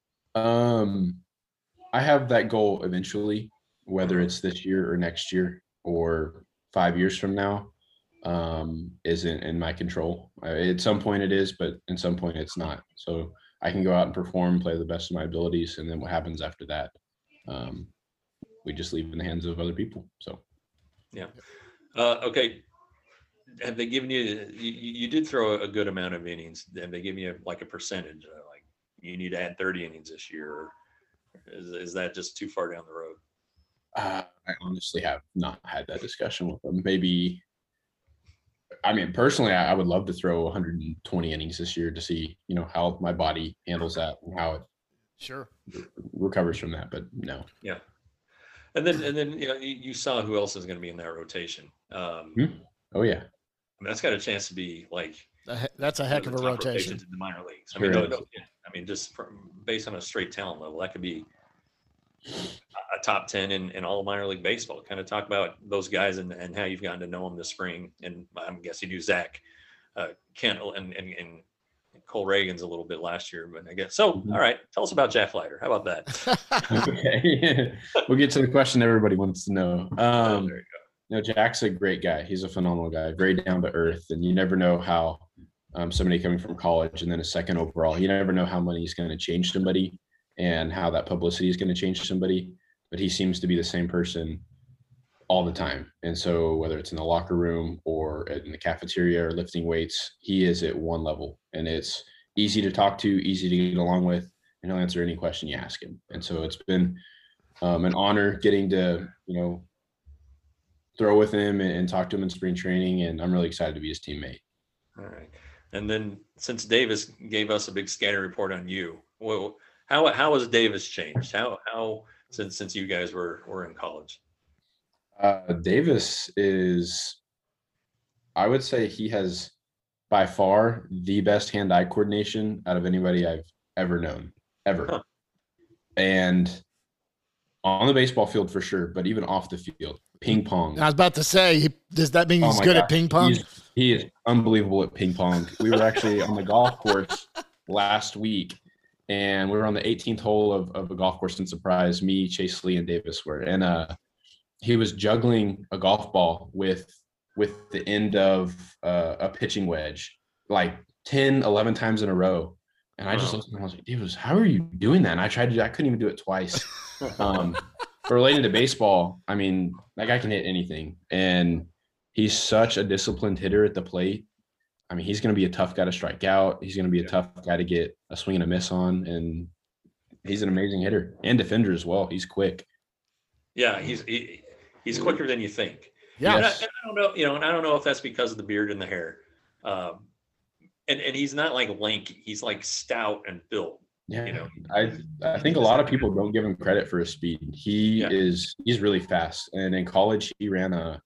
Um, I have that goal eventually, whether it's this year or next year or five years from now, um, isn't in my control. I, at some point it is, but at some point it's not. So I can go out and perform, play the best of my abilities, and then what happens after that, um, we just leave in the hands of other people. So,
yeah. Uh, okay. have they given you, you, you did throw a good amount of innings. Have they given you like a percentage? Uh, like you need to add thirty innings this year, or is, is that just too far down the road?
Uh, I honestly have not had that discussion with them. Maybe, I mean, personally, I, I would love to throw one hundred twenty innings this year to see, you know, how my body handles that and how it
sure
recovers from that. But no.
Yeah. And then, and then, you know, you, you saw who else is going to be in that rotation. Um,
Hmm. Oh yeah.
I mean, that's got a chance to be like
that's a heck
one
of a
the top
rotation.
rotations in the minor leagues. I
Sure
mean, no,
is.
no, I mean, just from based on a straight talent level, that could be a a top ten in, in all of minor league baseball. Kind of talk about those guys and, and how you've gotten to know them this spring. And I'm guessing you, Zach, uh, Kent, and, and, and Cole Reagan's a little bit last year, but I guess so.
Mhm.
All right, tell us about Jack Leiter. How about that?
Okay. We'll get to the question everybody wants to know.
Oh,
Um,
there you go.
you know, Jack's a great guy. He's a phenomenal guy, very down to earth, and you never know how um, somebody coming from college and then a second overall, you never know how money is going to change somebody and how that publicity is going to change somebody. But he seems to be the same person all the time. And so whether it's in the locker room or in the cafeteria or lifting weights, he is at one level, and it's easy to talk to, easy to get along with, and he'll answer any question you ask him. And so it's been um, an honor getting to, you know, throw with him and, and talk to him in spring training. And I'm really excited to be his teammate.
All right. And then since Davis gave us a big scatter report on you, well, how how has Davis changed? How how since since you guys were were in college?
Uh, Davis is, I would say he has by far the best hand-eye coordination out of anybody I've ever known, ever.
Huh.
And on the baseball field for sure, but even off the field, ping pong.
I was about to say, he- does that mean
Oh
he's
my
good at
gosh,
ping pong?
he's- He is unbelievable at ping pong. We were actually on the golf course last week, and we were on the eighteenth hole of, of a golf course in Surprise. Me, Chase Lee, and Davis were. And uh, he was juggling a golf ball with with the end of uh, a pitching wedge, like ten, eleven times in a row. And I just
Wow.
looked and I was like, Davis, how are you doing that? And I tried to do, I couldn't even do it twice. Um, but related to baseball, I mean, that guy can hit anything. And he's such a disciplined hitter at the plate. I mean, he's going to be a tough guy to strike out. He's going to be a
Yeah.
tough guy to get a swing and a miss on. And he's an amazing hitter and defender as well. He's quick.
Yeah, he's he, he's quicker than you think.
Yeah.
And I,
Yes.
and I don't know, you know, and I don't know if that's because of the beard and the hair. Um, and and he's not like lanky. He's like stout and built.
Yeah,
You know,
I I think a lot of people don't give him credit for his speed. He
Yeah.
is he's really fast. And in college, he ran a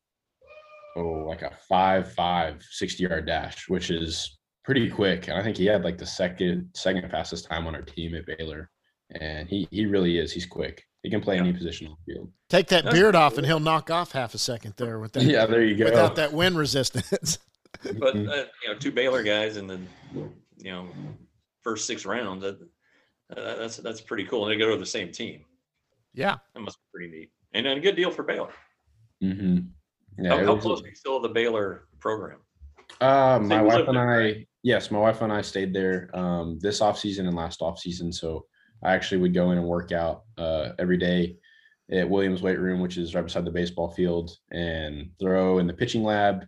oh like a five five sixty yard dash, which is pretty quick. And I think he had like the second second fastest time on our team at Baylor. And he he really is. He's quick. He can play
Yeah.
any position on the field.
Take that
That's
beard
pretty
off,
cool.
and he'll knock off half a second there with that.
Yeah, there you go.
Without that wind resistance.
But
Mhm.
uh, you know, two Baylor guys in the you know first six rounds. That, uh, that's that's pretty cool. And they go to the same team.
Yeah.
That must be pretty neat. And a good deal for Baylor.
Mhm. Yeah,
how
it
how
was-
close are you still to the Baylor program?
Uh, my
you
wife
lived
and
there,
I, yes, my wife and I stayed there um, this off season and last off season. So I actually would go in and work out uh, every day at Williams Weight Room, which is right beside the baseball field, and throw in the pitching lab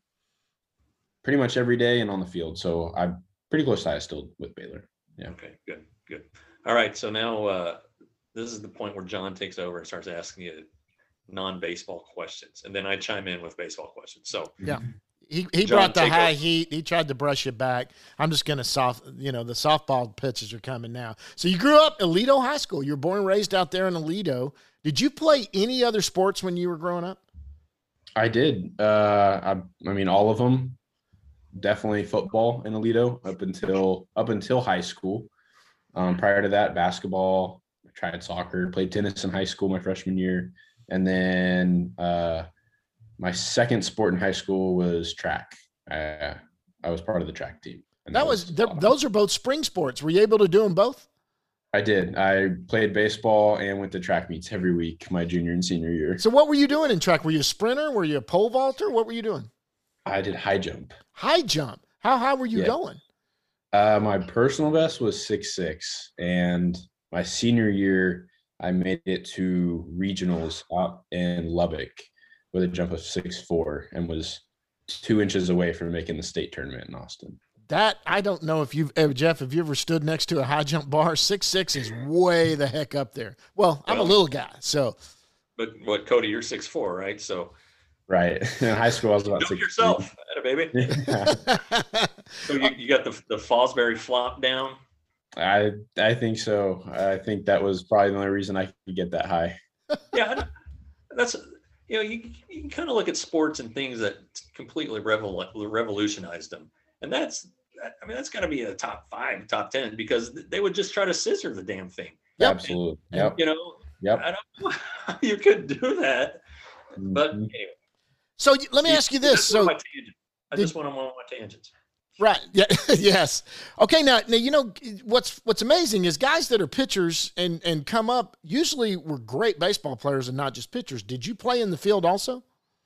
pretty much every day and on the field. So I'm pretty close to still with Baylor. Yeah.
Okay, good, good. All right, so now uh, this is the point where John takes over and starts asking you non-baseball questions, and then I chime in with baseball questions. So
Yeah. He he
John,
brought the
take
high
over.
heat. He tried to brush it back. I'm just gonna soft, you know, the softball pitches are coming now. So you grew up Aledo High School. You were born and raised out there in Aledo. Did you play any other sports when you were growing up?
I did. Uh, I, I mean, all of them. Definitely football in Aledo up until up until high school. Um, prior to that, basketball. I tried soccer. Played tennis in high school my freshman year, and then uh, my second sport in high school was track. I, I was part of the track team. And
That was
a
th-
lot of
those are both spring sports. Were you able to do them both?
I did. I played baseball and went to track meets every week my junior and senior year.
So what were you doing in track? Were you a sprinter? Were you a pole vaulter? What were you doing?
I did high jump.
High jump. How high were you
Yeah.
going?
Uh, my personal best was six six, and my senior year I made it to regionals out in Lubbock with a jump of six four and was two inches away from making the state tournament in Austin.
That, I don't know if you've ever, Jeff, have you ever stood next to a high jump bar? Six six is way the heck up there. Well, I'm well, a little guy, so.
But what, Cody, you're six four, right? So.
Right. In high school, I was about
you know
six.
yourself, baby. Yeah. So you, you got the the Fosbury flop down?
I I think so. I think that was probably the only reason I could get that high.
Yeah, that's, you know, you, you can kind of look at sports and things that completely revol- revolutionized them. And that's, I mean, that's got to be a top five, top ten, because they would just try to scissor the damn thing.
Yep. Absolutely.
And,
yep.
You know,
yep.
I don't know how you could do that. But
Mhm.
anyway.
So let me ask you this. So
I
did,
just went on one of my tangents.
Right. Yeah. Yes. Okay. Now, now, you know, what's, what's amazing is guys that are pitchers and, and come up usually were great baseball players and not just pitchers. Did you play in the field also?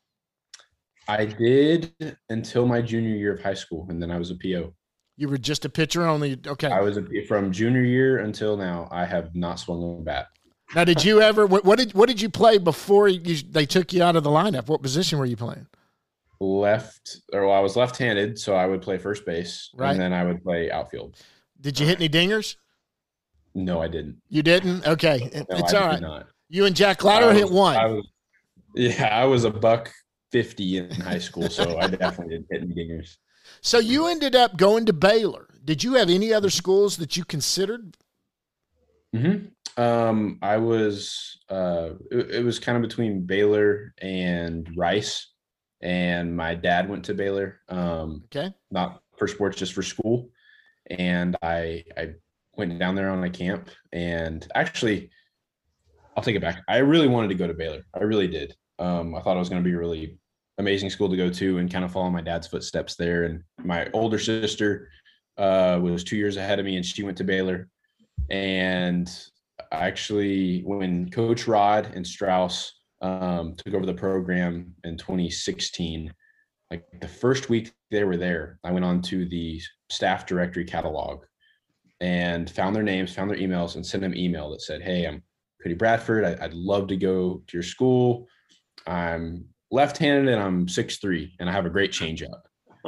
I did until my junior year of high school, and then I was a P O.
You were just a pitcher only. Okay.
I was a, from junior year until now. I have not swung a bat.
Now, did you ever? What, what did what did you play before you, they took you out of the lineup? What position were you playing?
Left, or well, I was left-handed, so I would play first base,
right,
and then I would play outfield.
Did you hit any dingers?
No, I didn't.
You didn't? Okay,
no,
it's
I
all right.
Not.
You and Jack Leiter hit one.
I was, yeah, I was a buck fifty in high school, so I definitely didn't hit any dingers.
So you ended up going to Baylor. Did you have any other schools that you considered?
Mm-hmm. Um, I was. Uh, it, it was kind of between Baylor and Rice, and my dad went to Baylor. Um,
okay.
Not for sports, just for school, and I I went down there on a camp, and actually, I'll take it back. I really wanted to go to Baylor. I really did. Um, I thought it was going to be a really amazing school to go to and kind of follow my dad's footsteps there. And my older sister uh, was two years ahead of me, and she went to Baylor. And actually, when Coach Rod and Strauss um, took over the program in twenty sixteen, like the first week they were there, I went on to the staff directory catalog and found their names, found their emails, and sent them an email that said, "Hey, I'm Cody Bradford. I, I'd love to go to your school. I'm left-handed and I'm six three, and I have a great changeup."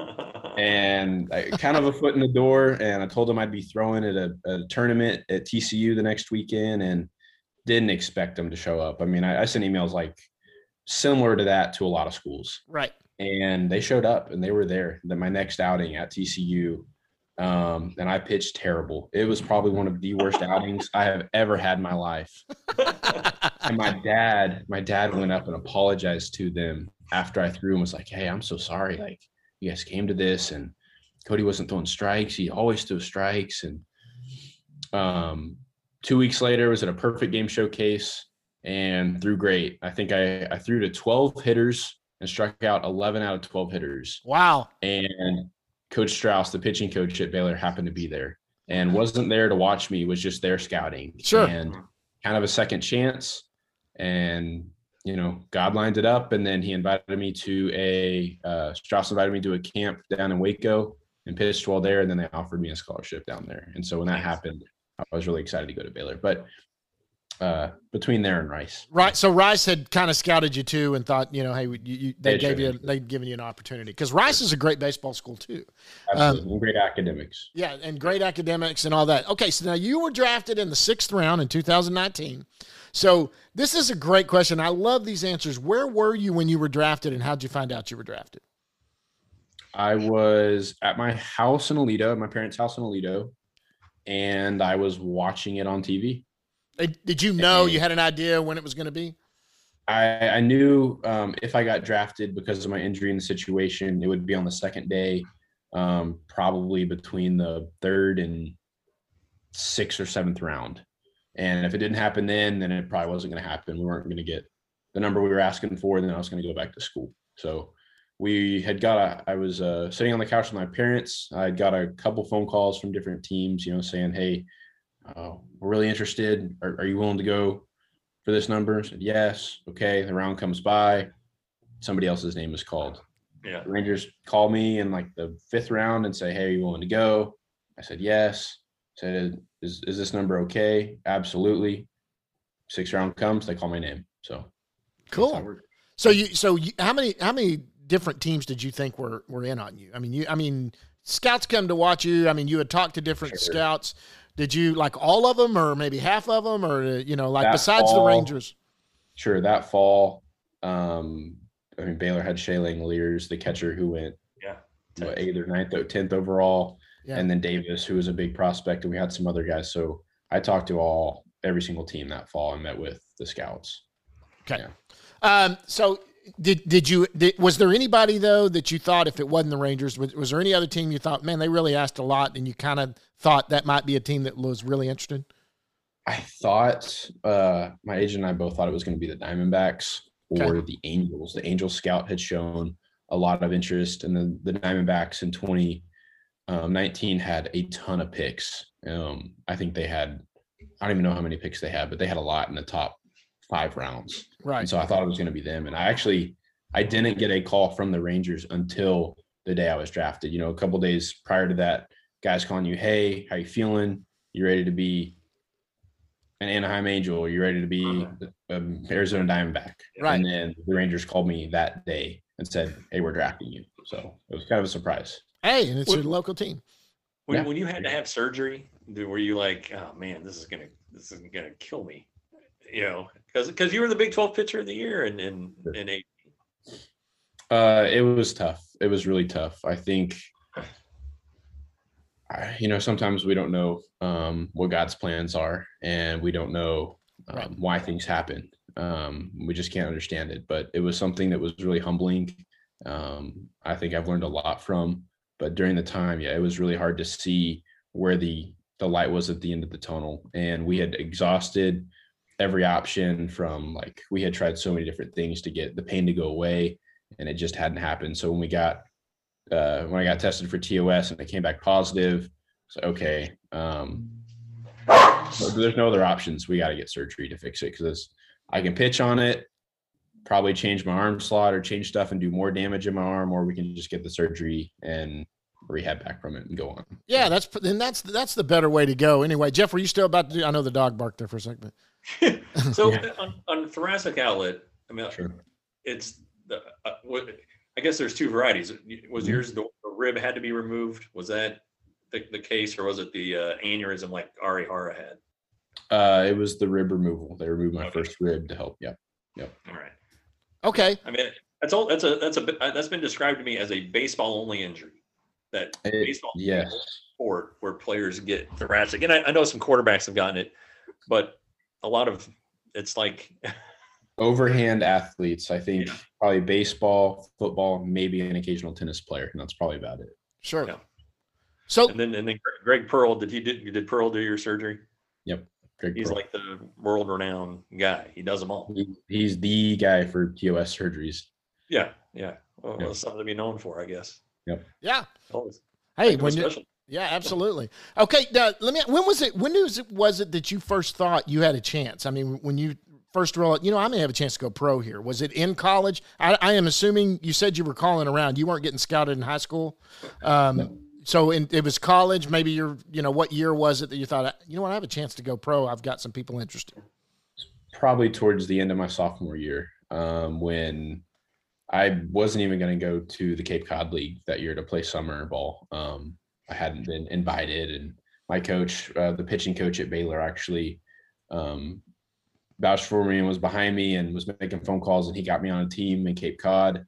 And I kind of a foot in the door, and I told him I'd be throwing at a, a tournament at T C U the next weekend, and didn't expect them to show up. I mean, I, I sent emails like similar to that to a lot of schools.
Right.
And they showed up, and they were there. Then my next outing at T C U, um, and I pitched terrible. It was probably one of the worst outings I have ever had in my life. And my dad, my dad went up and apologized to them after I threw and was like, "Hey, I'm so sorry. Like, you guys came to this, and Cody wasn't throwing strikes. He always threw strikes." And um, two weeks later, was at a perfect game showcase and threw great. I think I, I threw to twelve hitters and struck out eleven out of twelve hitters.
Wow.
And Coach Strauss, the pitching coach at Baylor, happened to be there and wasn't there to watch me, was just there scouting.
Sure.
And kind of a second chance. And, you know, God lined it up. And then he invited me to a, uh, Strauss invited me to a camp down in Waco and pitched while there. And then they offered me a scholarship down there. And so when that happened, I was really excited to go to Baylor. But uh, between there and Rice.
Right. So Rice had kind of scouted you too and thought, you know, hey, you, you, they
Yeah,
gave
sure.
you, they'd given you an opportunity because Rice is a great baseball school too.
Absolutely. And great academics.
Yeah. And great academics and all that. Okay. So now you were drafted in the sixth round in two thousand nineteen. So this is a great question. I love these answers. Where were you when you were drafted, and how'd you find out you were drafted?
I was at my house in Aledo, my parents' house in Aledo, and I was watching it on T V.
Did you know, you had an idea when it was going to be?
I, I knew um, if I got drafted because of my injury in the situation, it would be on the second day, um, probably between the third and sixth or seventh round. And if it didn't happen then, then it probably wasn't going to happen. We weren't going to get the number we were asking for, and then I was going to go back to school. So we had got a, I was uh, sitting on the couch with my parents. I got a couple phone calls from different teams, you know, saying, "Hey, uh, we're really interested. Are, are you willing to go for this number?" I said, "Yes." Okay. The round comes by. Somebody else's name is called.
Yeah.
The Rangers call me in like the fifth round and say, "Hey, are you willing to go?" I said, "Yes." I said, is, is this number okay? Absolutely. Sixth round comes, they call my name. So
cool. So you, so you, how many, how many different teams did you think were were in on you? I mean, you I mean, scouts come to watch you. I mean, you had talked to different
Sure.
scouts. Did you like all of them, or maybe half of them, or you know, like
That
besides
fall-
the Rangers?
Sure, that fall, um, I mean, Baylor had Shea Langoliers, the catcher who went
Yeah.
what, eighth or ninth or tenth overall,
Yeah.
and then Davis, who was a big prospect, and we had some other guys. So I talked to all every single team that fall and met with the scouts.
Okay.
Yeah.
Um, so did did you did, was there anybody though that you thought if it wasn't the Rangers, was, was there any other team you thought, man, they really asked a lot, and you kind of thought that might be a team that was really interested?
I thought uh, my agent and I both thought it was going to be the Diamondbacks or
Okay.
the Angels. The Angels scout had shown a lot of interest, and then the Diamondbacks in twenty nineteen had a ton of picks. Um, I think they had, I don't even know how many picks they had, but they had a lot in the top five rounds.
Right.
And so I thought it was going to be them. And I actually, I didn't get a call from the Rangers until the day I was drafted. You know, a couple days prior to that, guys calling you, hey, how you feeling? You ready to be an Anaheim Angel? You ready to be an Arizona Diamondback?
Right.
And then the Rangers called me that day and said, hey, we're drafting you. So it was kind of a surprise.
Hey, and it's
What-
your local team.
When,
Yeah.
when you had to have surgery, were you like, oh man, this is gonna this is gonna kill me, you know? Because because you were the Big twelve pitcher of the year, and in in eight.
Uh, it was tough. It was really tough. I think, I- you know, sometimes we don't know um, what God's plans are, and we don't know um,
Right.
why things happen. Um, we just can't understand it. But it was something that was really humbling. Um, I think I've learned a lot from. But during the time, yeah, it was really hard to see where the the light was at the end of the tunnel, and we had exhausted every option. From like we had tried so many different things to get the pain to go away, and it just hadn't happened. So when we got uh, when I got tested for T O S and it came back positive, so okay, um, but there's no other options. We got to get surgery to fix it, because I can pitch on it, probably change my arm slot or change stuff and do more damage in my arm, or we can just get the surgery and rehab back from it and go on.
Yeah, that's and that's that's the better way to go. Anyway, Jeff, were you still about to do? I know the dog barked there for a second. But
So
Yeah.
on, on thoracic outlet, I mean,
Sure.
it's the uh, what I guess there's two varieties. Was
Mhm.
yours the, the rib had to be removed? Was that the, the case, or was it the uh, aneurysm like Ari Hara had?
Uh, it was the rib removal. They removed my
Okay.
first rib to help. Yeah.
All right.
okay,
I mean, that's all. That's a that's a bit- that's been described to me as a baseball only injury. That
It-
baseball is
yes.
a sport where players get thoracic, and I, I know some quarterbacks have gotten it, but a lot of it's like
Overhand athletes, I think
Yeah.
probably baseball, football, maybe an occasional tennis player, and that's probably about it.
sure.
Yeah.
So
and then and then Greg Pearl, did he did did Pearl do your surgery?
Greg
He's
Pearl.
like the world renowned guy. He does them all.
He- he's the guy for T O S surgeries.
Yeah, yeah. Well,
Yeah.
that's something to be known for, I guess.
yeah,
Always.
hey,
Make him a
when you,
special.
yeah, absolutely. Okay, now let me. When was it? When was it? Was it that you first thought you had a chance? I mean, when you first roll, you know, I may have a chance to go pro here. Was it in college? I, I am assuming you said you were calling around. You weren't getting scouted in high school. Um,
No.
So in, it was college. Maybe you're, you know, what year was it that you thought, you know what, I have a chance to go pro? I've got some people interested.
Probably towards the end of my sophomore year, um, when I wasn't even going to go to the Cape Cod League that year to play summer ball. Um, I hadn't been invited, and my coach, uh, the pitching coach at Baylor, actually um, vouched for me and was behind me and was making phone calls, and he got me on a team in Cape Cod.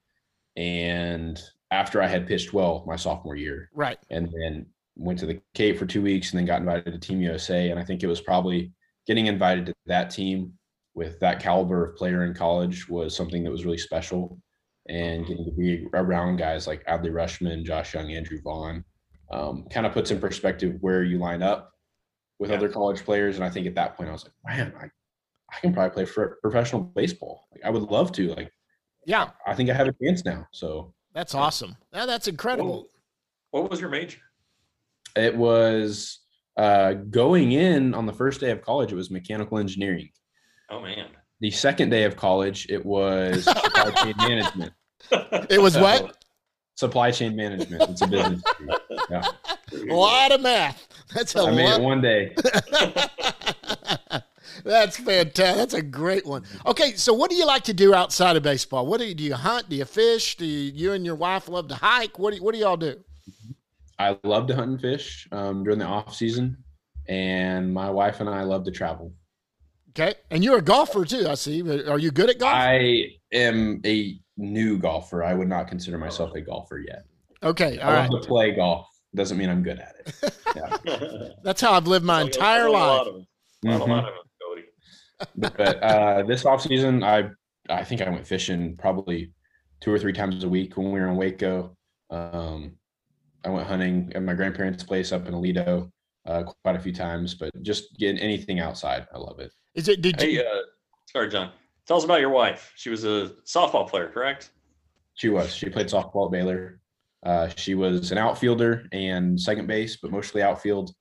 And after I had pitched well my sophomore year,
Right.
and then went to the Cape for two weeks and then got invited to Team U S A. And I think it was probably getting invited to that team with that caliber of player in college was something that was really special. And getting to be around guys like Adley Rushman, Josh Young, Andrew Vaughn, um, kind of puts in perspective where you line up with
Yeah.
other college players. And I think at that point I was like, man, I, I can probably play for professional baseball. Like, I would love to. Like,
Yeah.
I think I have a chance now. So
That's awesome. Yeah, that's incredible.
What, what was your major?
it was uh, going in on the first day of college, it was mechanical engineering.
Oh man.
The second day of college, it was supply chain management.
It was
So,
what?
Supply chain management. It's a business degree. Yeah.
A lot of math. That's a
I made
lot.
it one day.
That's fantastic. That's a great one. Okay, so what do you like to do outside of baseball? What do you do? You hunt? Do you fish? Do you, you and your wife love to hike? What do What do y'all do?
I love to hunt and fish um, during the off season, and my wife and I love to travel.
Okay, and you're a golfer too, I see. Are you good at golf?
I am a new golfer. I would not consider myself a golfer yet.
Okay, all
I
right.
love to play golf. Doesn't mean I'm good at it. Yeah.
That's how I've lived my
Like,
entire
a
life.
lot of them. Not
Mhm.
a lot of them, Cody.
But uh, this off season, I I think I went fishing probably two or three times a week when we were in Waco. Um, I went hunting at my grandparents' place up in Aledo uh, quite a few times, but just getting anything outside, I love it.
Is it? Did you?
Hey, uh, sorry, John. Tell us about your wife. She was a softball player, correct?
She was. She played softball at Baylor. Uh, she was an outfielder and second base, but mostly outfield.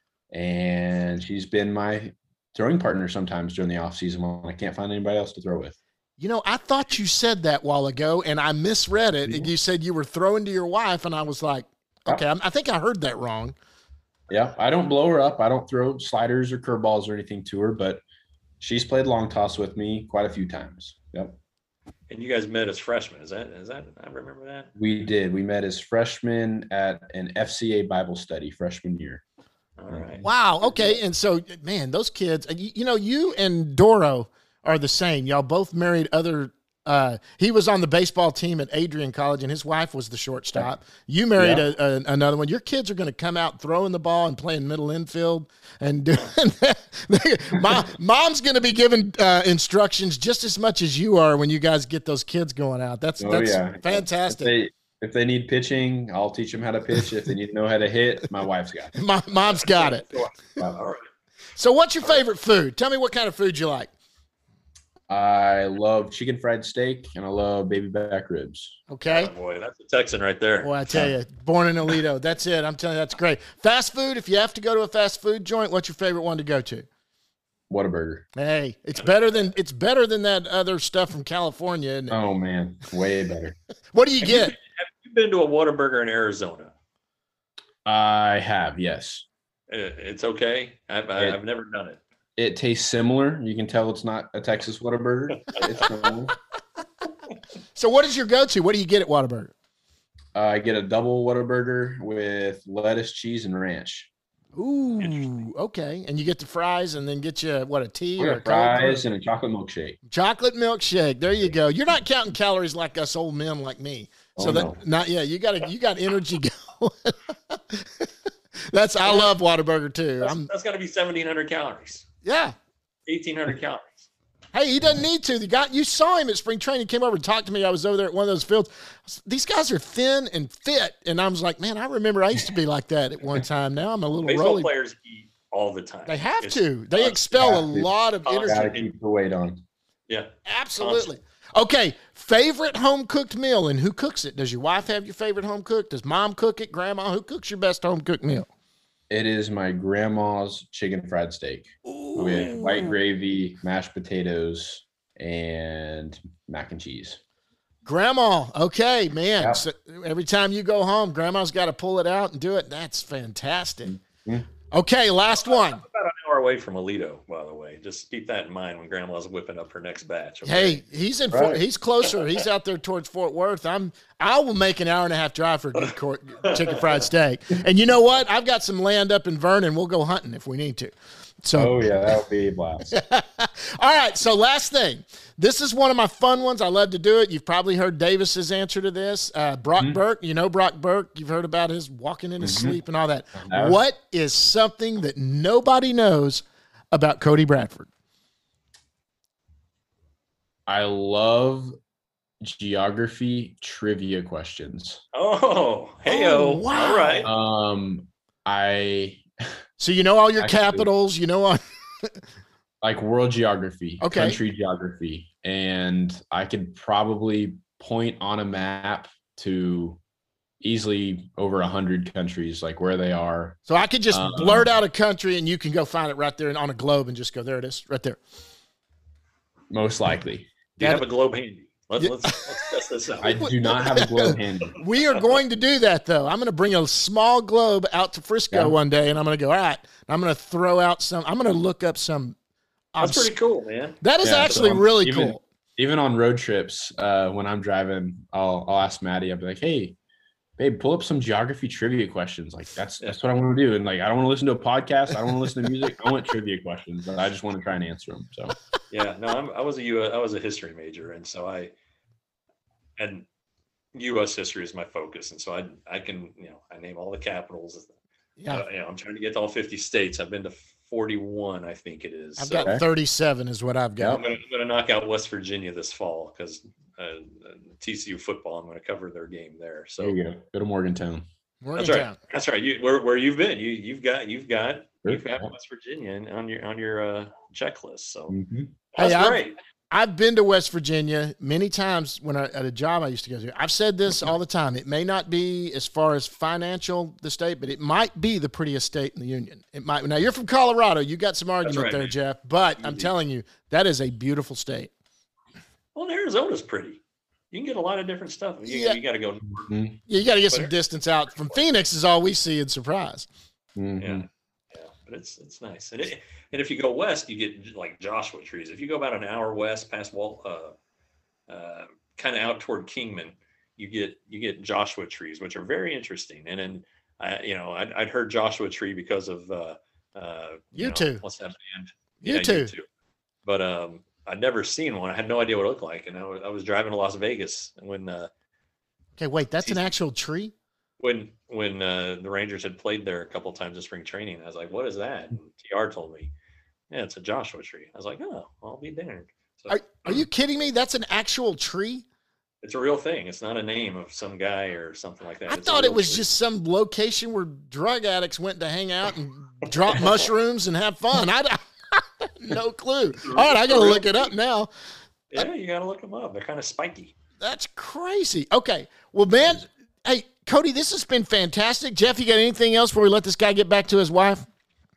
And she's been my throwing partner sometimes during the off season when I can't find anybody else to throw with.
You know, I thought you said that a while ago, and I misread it. And you said you were throwing to your wife, and I was like, okay, I, I think I heard that wrong.
Yeah, I don't blow her up. I don't throw sliders or curveballs or anything to her, but she's played long toss with me quite a few times. Yep.
And you guys met as freshmen. Is that is that I remember that?
We did. We met as freshmen at an F C A Bible study freshman year.
All right.
Wow. Okay. And so, man, those kids, you, you know, you and Doro are the same. Y'all both married other. Uh, he was on the baseball team at Adrian College, and his wife was the shortstop. You married
Yeah.
a, a, another one. Your kids are going to come out throwing the ball and playing middle infield and doing that. Mom, mom's going to be giving uh, instructions just as much as you are when you guys get those kids going out. That's
Oh,
that's
yeah.
fantastic.
If they, if they need pitching, I'll teach them how to pitch. If they need to know how to hit, my wife's got it.
My, mom's got it.
All right.
So, what's your favorite food? Tell me what kind of food you like.
I love chicken fried steak and I love baby back ribs.
Okay.
Oh, boy, that's a Texan right there.
Boy, I tell you, born in Aledo. That's it. I'm telling you, that's great. Fast food, if you have to go to a fast food joint, what's your favorite one to go to?
Whataburger.
Hey, it's better than it's better than that other stuff from California. Isn't it?
Oh man, way better.
What do you get?
Have you been to a Whataburger in Arizona?
I have, yes.
Uh, It's okay. I've, I-
It-
I've never done it.
It tastes similar. You can tell it's not a Texas Whataburger. It's normal.
So, what is your go-to? What do you get at Whataburger?
Uh, I get a double Whataburger with lettuce, cheese, and ranch.
Ooh, okay. And you get the fries, and then get you what a tea or a Coke
Fries
or
and a chocolate milkshake.
chocolate milkshake. There you go. You're not counting calories like us old men like me. So
Oh,
that
no.
not yeah. You got you got energy going. That's I love Whataburger too.
That's,
I'm
that's got to be seventeen hundred calories,
yeah.
eighteen hundred calories.
Hey, he doesn't need to. The guy you saw him at spring training. He came over and talked to me. I was over there at one of those fields. These guys are thin and fit, and I was like, man, I remember I used to be like that at one time. Now I'm a little
Baseball
rolly.
players eat all the time.
They have
It's
to. They
constant.
expel a
Have to.
lot of
Constant.
Gotta
energy.
keep the weight on.
Yeah.
Absolutely. Okay, favorite home cooked meal, and who cooks it? Does your wife have your favorite home cook? Does mom cook it? Grandma? Who cooks your best home cooked meal?
It is my grandma's chicken fried steak with white gravy, mashed potatoes, and mac and cheese.
Grandma. Okay, man.
Yeah.
So every time you go home, grandma's got to pull it out and do it. That's fantastic.
Mhm.
Okay, last one.
About an hour away from Aledo, by the way. Just keep that in mind when Grandma's whipping up her next batch. Okay?
Hey, he's in.
Right.
Fort, he's closer. He's out there towards Fort Worth. I'm. I will make an hour and a half drive for a good court, chicken fried steak. And you know what? I've got some land up in Vernon. We'll go hunting if we need to. So,
Oh yeah, that would be a blast.
all right. So, last thing. This is one of my fun ones. I love to do it. You've probably heard Davis's answer to this. Uh, Brock
Mhm.
Burke. You know Brock Burke. You've heard about his walking in his
Mhm.
sleep and all that.
have.
What is something that nobody knows about Cody Bradford?
I love geography trivia questions.
Oh, hey,
Oh,
oh,
wow.
all right.
Um, I
So you know all your
Actually-
capitals. You know all.
like world geography,
Okay.
country geography, and I could probably point on a map to easily over a hundred countries, like where they are.
So I could just
Um,
blurt out a country and you can go find it right there and on a globe and just go, there it is, right there.
Most likely,
Do you
Got
have a globe handy? Let's,
Yeah.
let's, let's test this out.
I do not have a globe handy.
We are going to do that though. I'm going to bring a small globe out to Frisco
Yeah.
one day and I'm going to go, all right, I'm going to throw out some, I'm going to look up some
That's pretty cool, man.
That is
Yeah,
actually
so
really
even,
cool.
Even on road trips, uh, when I'm driving, I'll I'll ask Maddie. I'll be like, "Hey, babe, pull up some geography trivia questions." Like that's that's what I want to do. And like, I don't want to listen to a podcast. I don't want to listen to music. I want trivia questions, but I just want to try and answer them. So
Yeah, no, I'm, I was a U. I was a history major, and so I and U S history is my focus, and so I I can you know I name all the capitals.
Yeah.
Uh, you know, I'm trying to get to all fifty states. I've been to forty-one, I think it is.
I've
So
got thirty-seven is what I've
I'm
got.
gonna, I'm gonna knock out West Virginia this fall because uh, T C U football. I'm gonna cover their game there. So
there you go. Go to Morgantown.
Morgantown.
that's right. That's right. You where where you've been? You you've got you've got
Sure.
you've got West Virginia in- on your on your uh, checklist. So
Mhm.
that's
Hey, I've-
great.
I've been to West Virginia many times when I, at a job I used to go to. I've said this all the time. It may not be as far as financial the state, but it might be the prettiest state in the union. It might. Now you're from Colorado. You got some argument
right,
there,
man.
Jeff. But I'm
Easy.
telling you, that is a beautiful state.
Well, and Arizona's pretty. You can get a lot of different stuff. You,
Yeah.
you got to go.
Mhm.
Yeah, you got to get some
But-
distance out from Phoenix. Is all we see in Surprise.
Mhm.
Yeah, yeah, but it's it's nice. And it, and if you go west, you get like Joshua trees. If you go about an hour west past Walt, uh, uh, kind of out toward Kingman, you get you get Joshua trees, which are very interesting. And then I, you know, I'd, I'd heard Joshua tree because of uh, uh,
You
know,
too.
What's that band?
You
Yeah,
too.
But um, I'd never seen one. I had no idea what it looked like, and I was, I was driving to Las Vegas when uh,
Okay, wait, that's an
Geez.
actual tree?
when when uh, the Rangers had played there a couple times in spring training. I was like, "What is that?" And T R told me, "Yeah, it's a Joshua tree." I was like, "Oh, I'll be darned." So
Are, are you kidding me? That's an actual tree?
it's a real thing. It's not a name of some guy or something like that.
I
It's a
thought it
real
was
tree.
just some location where drug addicts went to hang out and drop mushrooms and have fun. I no clue. All right, I got to look it up now.
Yeah, you got to look them up. They're kind of spiky.
That's crazy. Okay, well, man, hey, Cody, this has been fantastic. Jeff, you got anything else before we let this guy get back to his wife?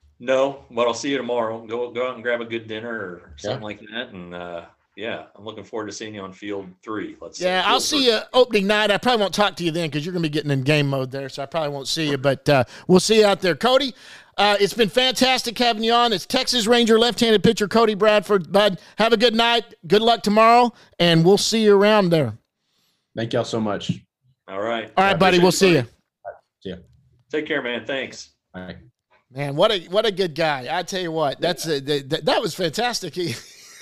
No, but I'll see you tomorrow. Go go out and grab a good dinner or something
Yeah.
like that. And uh, yeah, I'm looking forward to seeing you on field three. Let's
Yeah, I'll see you opening night. I probably won't talk to you then because you're going to be getting in game mode there, so I probably won't see you. But uh, we'll see you out there. Cody, uh, it's been fantastic having you on. It's Texas Ranger left-handed pitcher Cody Bradford. Bud, have a good night. Good luck tomorrow, and we'll see you around there.
Thank y'all so much.
All right.
All right, buddy. We'll see you.
See ya.
Take care, man. Thanks.
All right.
Man, what a what a good guy! I tell you what, that's a, that, that was fantastic. He,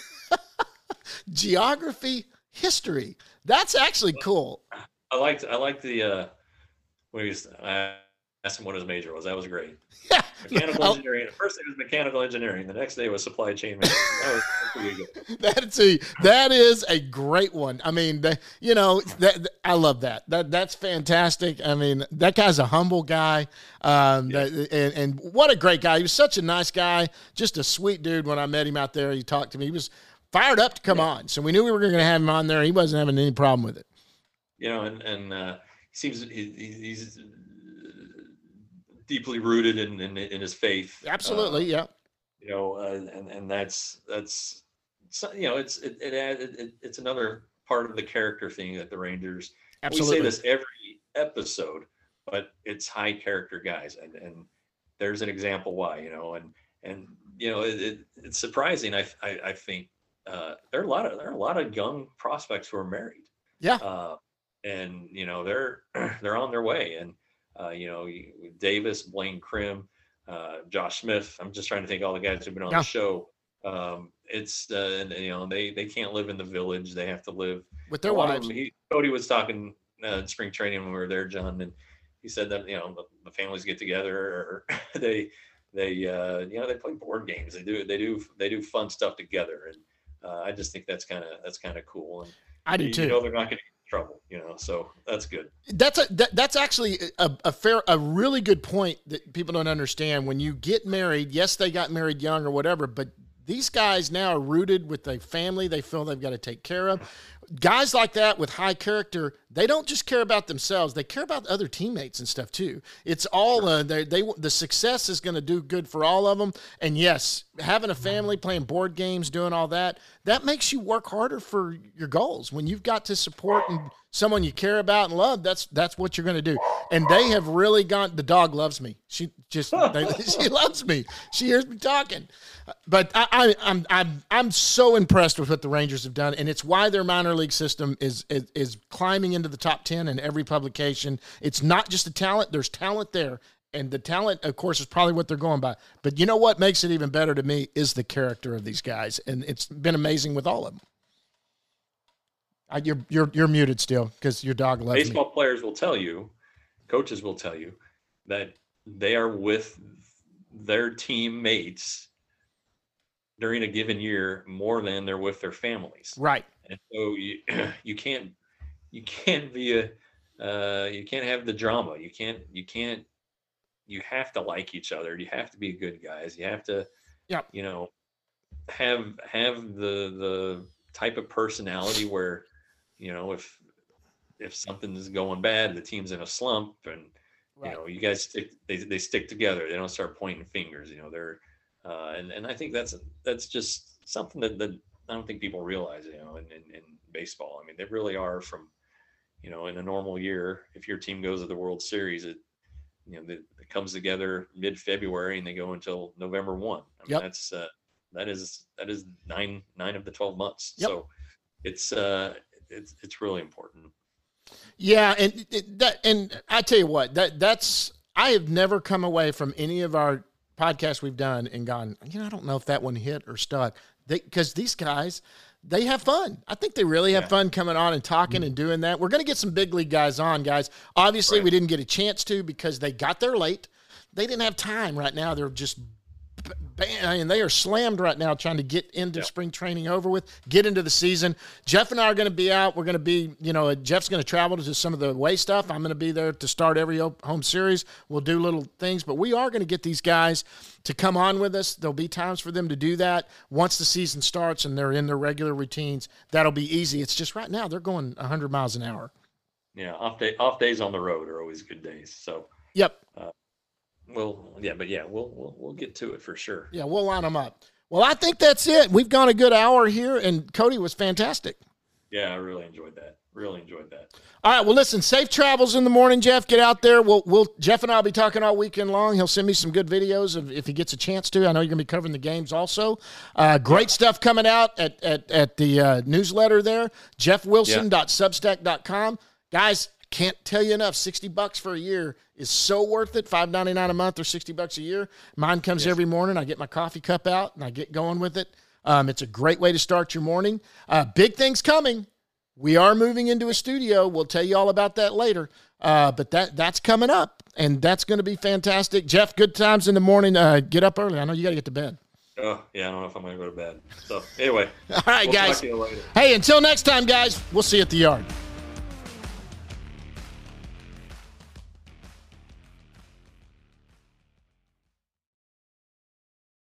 geography, history. That's actually cool.
I liked I liked the uh when he was I asked him what his major was. That was great.
Yeah.
Mechanical
I'll-
engineering. The first day was mechanical engineering. The next day was supply chain management. That was, that was pretty good.
That's a that is a great one. I mean, the, you know, that I love that. That that's fantastic. I mean, that guy's a humble guy, um,
Yeah.
that, and and what a great guy. He was such a nice guy, just a sweet dude. When I met him out there, he talked to me. He was fired up to come on. So we knew we were going to have him on there. He wasn't having any problem with it.
You know, and and uh, he seems he, he- he's deeply rooted in in, in his faith.
Absolutely,
Uh,
yeah.
you know, uh, and and that's that's so- you know, it's it, it, add- it it's another part of the character thing that the Rangers.
Absolutely.
We say this every episode, but it's high character guys, and and there's an example why, you know, and and you know, it, it, it's surprising. I I, I think uh, there are a lot of there are a lot of young prospects who are married.
Yeah.
Uh, and you know they're they're on their way, and uh, you know you- Davis, Blaine Krim, uh, Josh Smith. I'm just trying to think all the guys who've been on
Yeah.
the show. Um, it's uh, and, you know they they can't live in the village; they have to live
With their
a lot of
wives.
them- he, Cody was talking uh, in spring training when we were there, John, and he said that you know the, the families get together, or they they uh, you know they play board games. They do they do they do fun stuff together, and uh, I just think that's kind of that's kind of cool. And
I do
you,
too.
you know they're not going to get in trouble, you know, so that's good.
That's a that, that's actually a, a fair a really good point that people don't understand. When you get married, yes, they got married young or whatever, but these guys now are rooted with a family they feel they've got to take care of. guys like that with high character, they don't just care about themselves. They care about other teammates and stuff too. It's all uh, they, they the success is going to do good for all of them. And yes, having a family, playing board games, doing all that, that makes you work harder for your goals. When you've got to support and someone you care about and love, that's that's what you're going to do. And they have really gone. The dog loves me. She just they, she loves me. She hears me talking. But I, I, I'm I'm I'm so impressed with what the Rangers have done, and it's why their minor league system is, is is climbing into the top ten in every publication. It's not just the talent; there's talent there, and the talent, of course, is probably what they're going by. But you know what makes it even better to me is the character of these guys, and it's been amazing with all of them. I, you're you're you're muted still because your dog loves
Baseball
me.
players will tell you, coaches will tell you that they are with their teammates during a given year more than they're with their families.
Right.
And so you you can't you can't be a uh, you can't have the drama. You can't you can't you have to like each other. You have to be good guys. You have to
yeah.
you know have have the the type of personality where, you know, if if something is going bad, the team's in a slump, and right. you know, you guys stick they they stick together. They don't start pointing fingers. You know, they're uh, and and I think that's that's just something that, that I don't think people realize. You know, in, in in baseball, I mean, they really are from, you know, in a normal year, if your team goes to the World Series, it you know it, it comes together mid-February and they go until November first. I mean,
yep.
that's uh, that is that is nine nine of the twelve months.
Yep.
So it's uh it's it's really important.
Yeah, and it, that and I tell you what, that that's I have never come away from any of our podcasts we've done and gone, you know, I don't know if that one hit or stuck. They because these guys, they have fun. I think they really have yeah. fun coming on and talking mm-hmm. and doing that. We're going to get some big league guys on, guys. Obviously, right. we didn't get a chance to because they got there late. They didn't have time right now. They're just and they are slammed right now trying to get into yep. spring training over with, get into the season. Jeff and I are going to be out. We're going to be, you know, Jeff's going to travel to some of the away stuff. I'm going to be there to start every home series. We'll do little things, but we are going to get these guys to come on with us. There'll be times for them to do that. Once the season starts and they're in their regular routines, that'll be easy. It's just right now they're going one hundred miles an hour.
Yeah, off day, off days on the road are always good days. So,
yep.
Uh, Well, yeah, but yeah, we'll we'll we'll get to it for sure.
Yeah, we'll line them up. Well, I think that's it. We've gone a good hour here, and Cody was fantastic.
Yeah, I really enjoyed that. Really enjoyed that.
All right, well, listen, safe travels in the morning, Jeff. Get out there. We'll we'll Jeff and I'll be talking all weekend long. He'll send me some good videos of, if he gets a chance to. I know you're going to be covering the games also. Uh, great stuff coming out at at at the uh, newsletter there, jeff wilson dot substack dot com. Guys, can't tell you enough. sixty bucks for a year is so worth it. five ninety-nine a month or sixty bucks a year. Mine comes yes. every morning. I get my coffee cup out and I get going with it. Um, it's a great way to start your morning. Uh, big things coming. We are moving into a studio. We'll tell you all about that later. Uh, but that that's coming up, and that's going to be fantastic. Jeff, good times in the morning. Uh, get up early. I know you got to get to bed.
Oh, yeah, I don't know if I'm going to go to bed. So, anyway.
All right,
we'll
guys.
Talk to you later.
Hey, until next time, guys, we'll see you at the yard.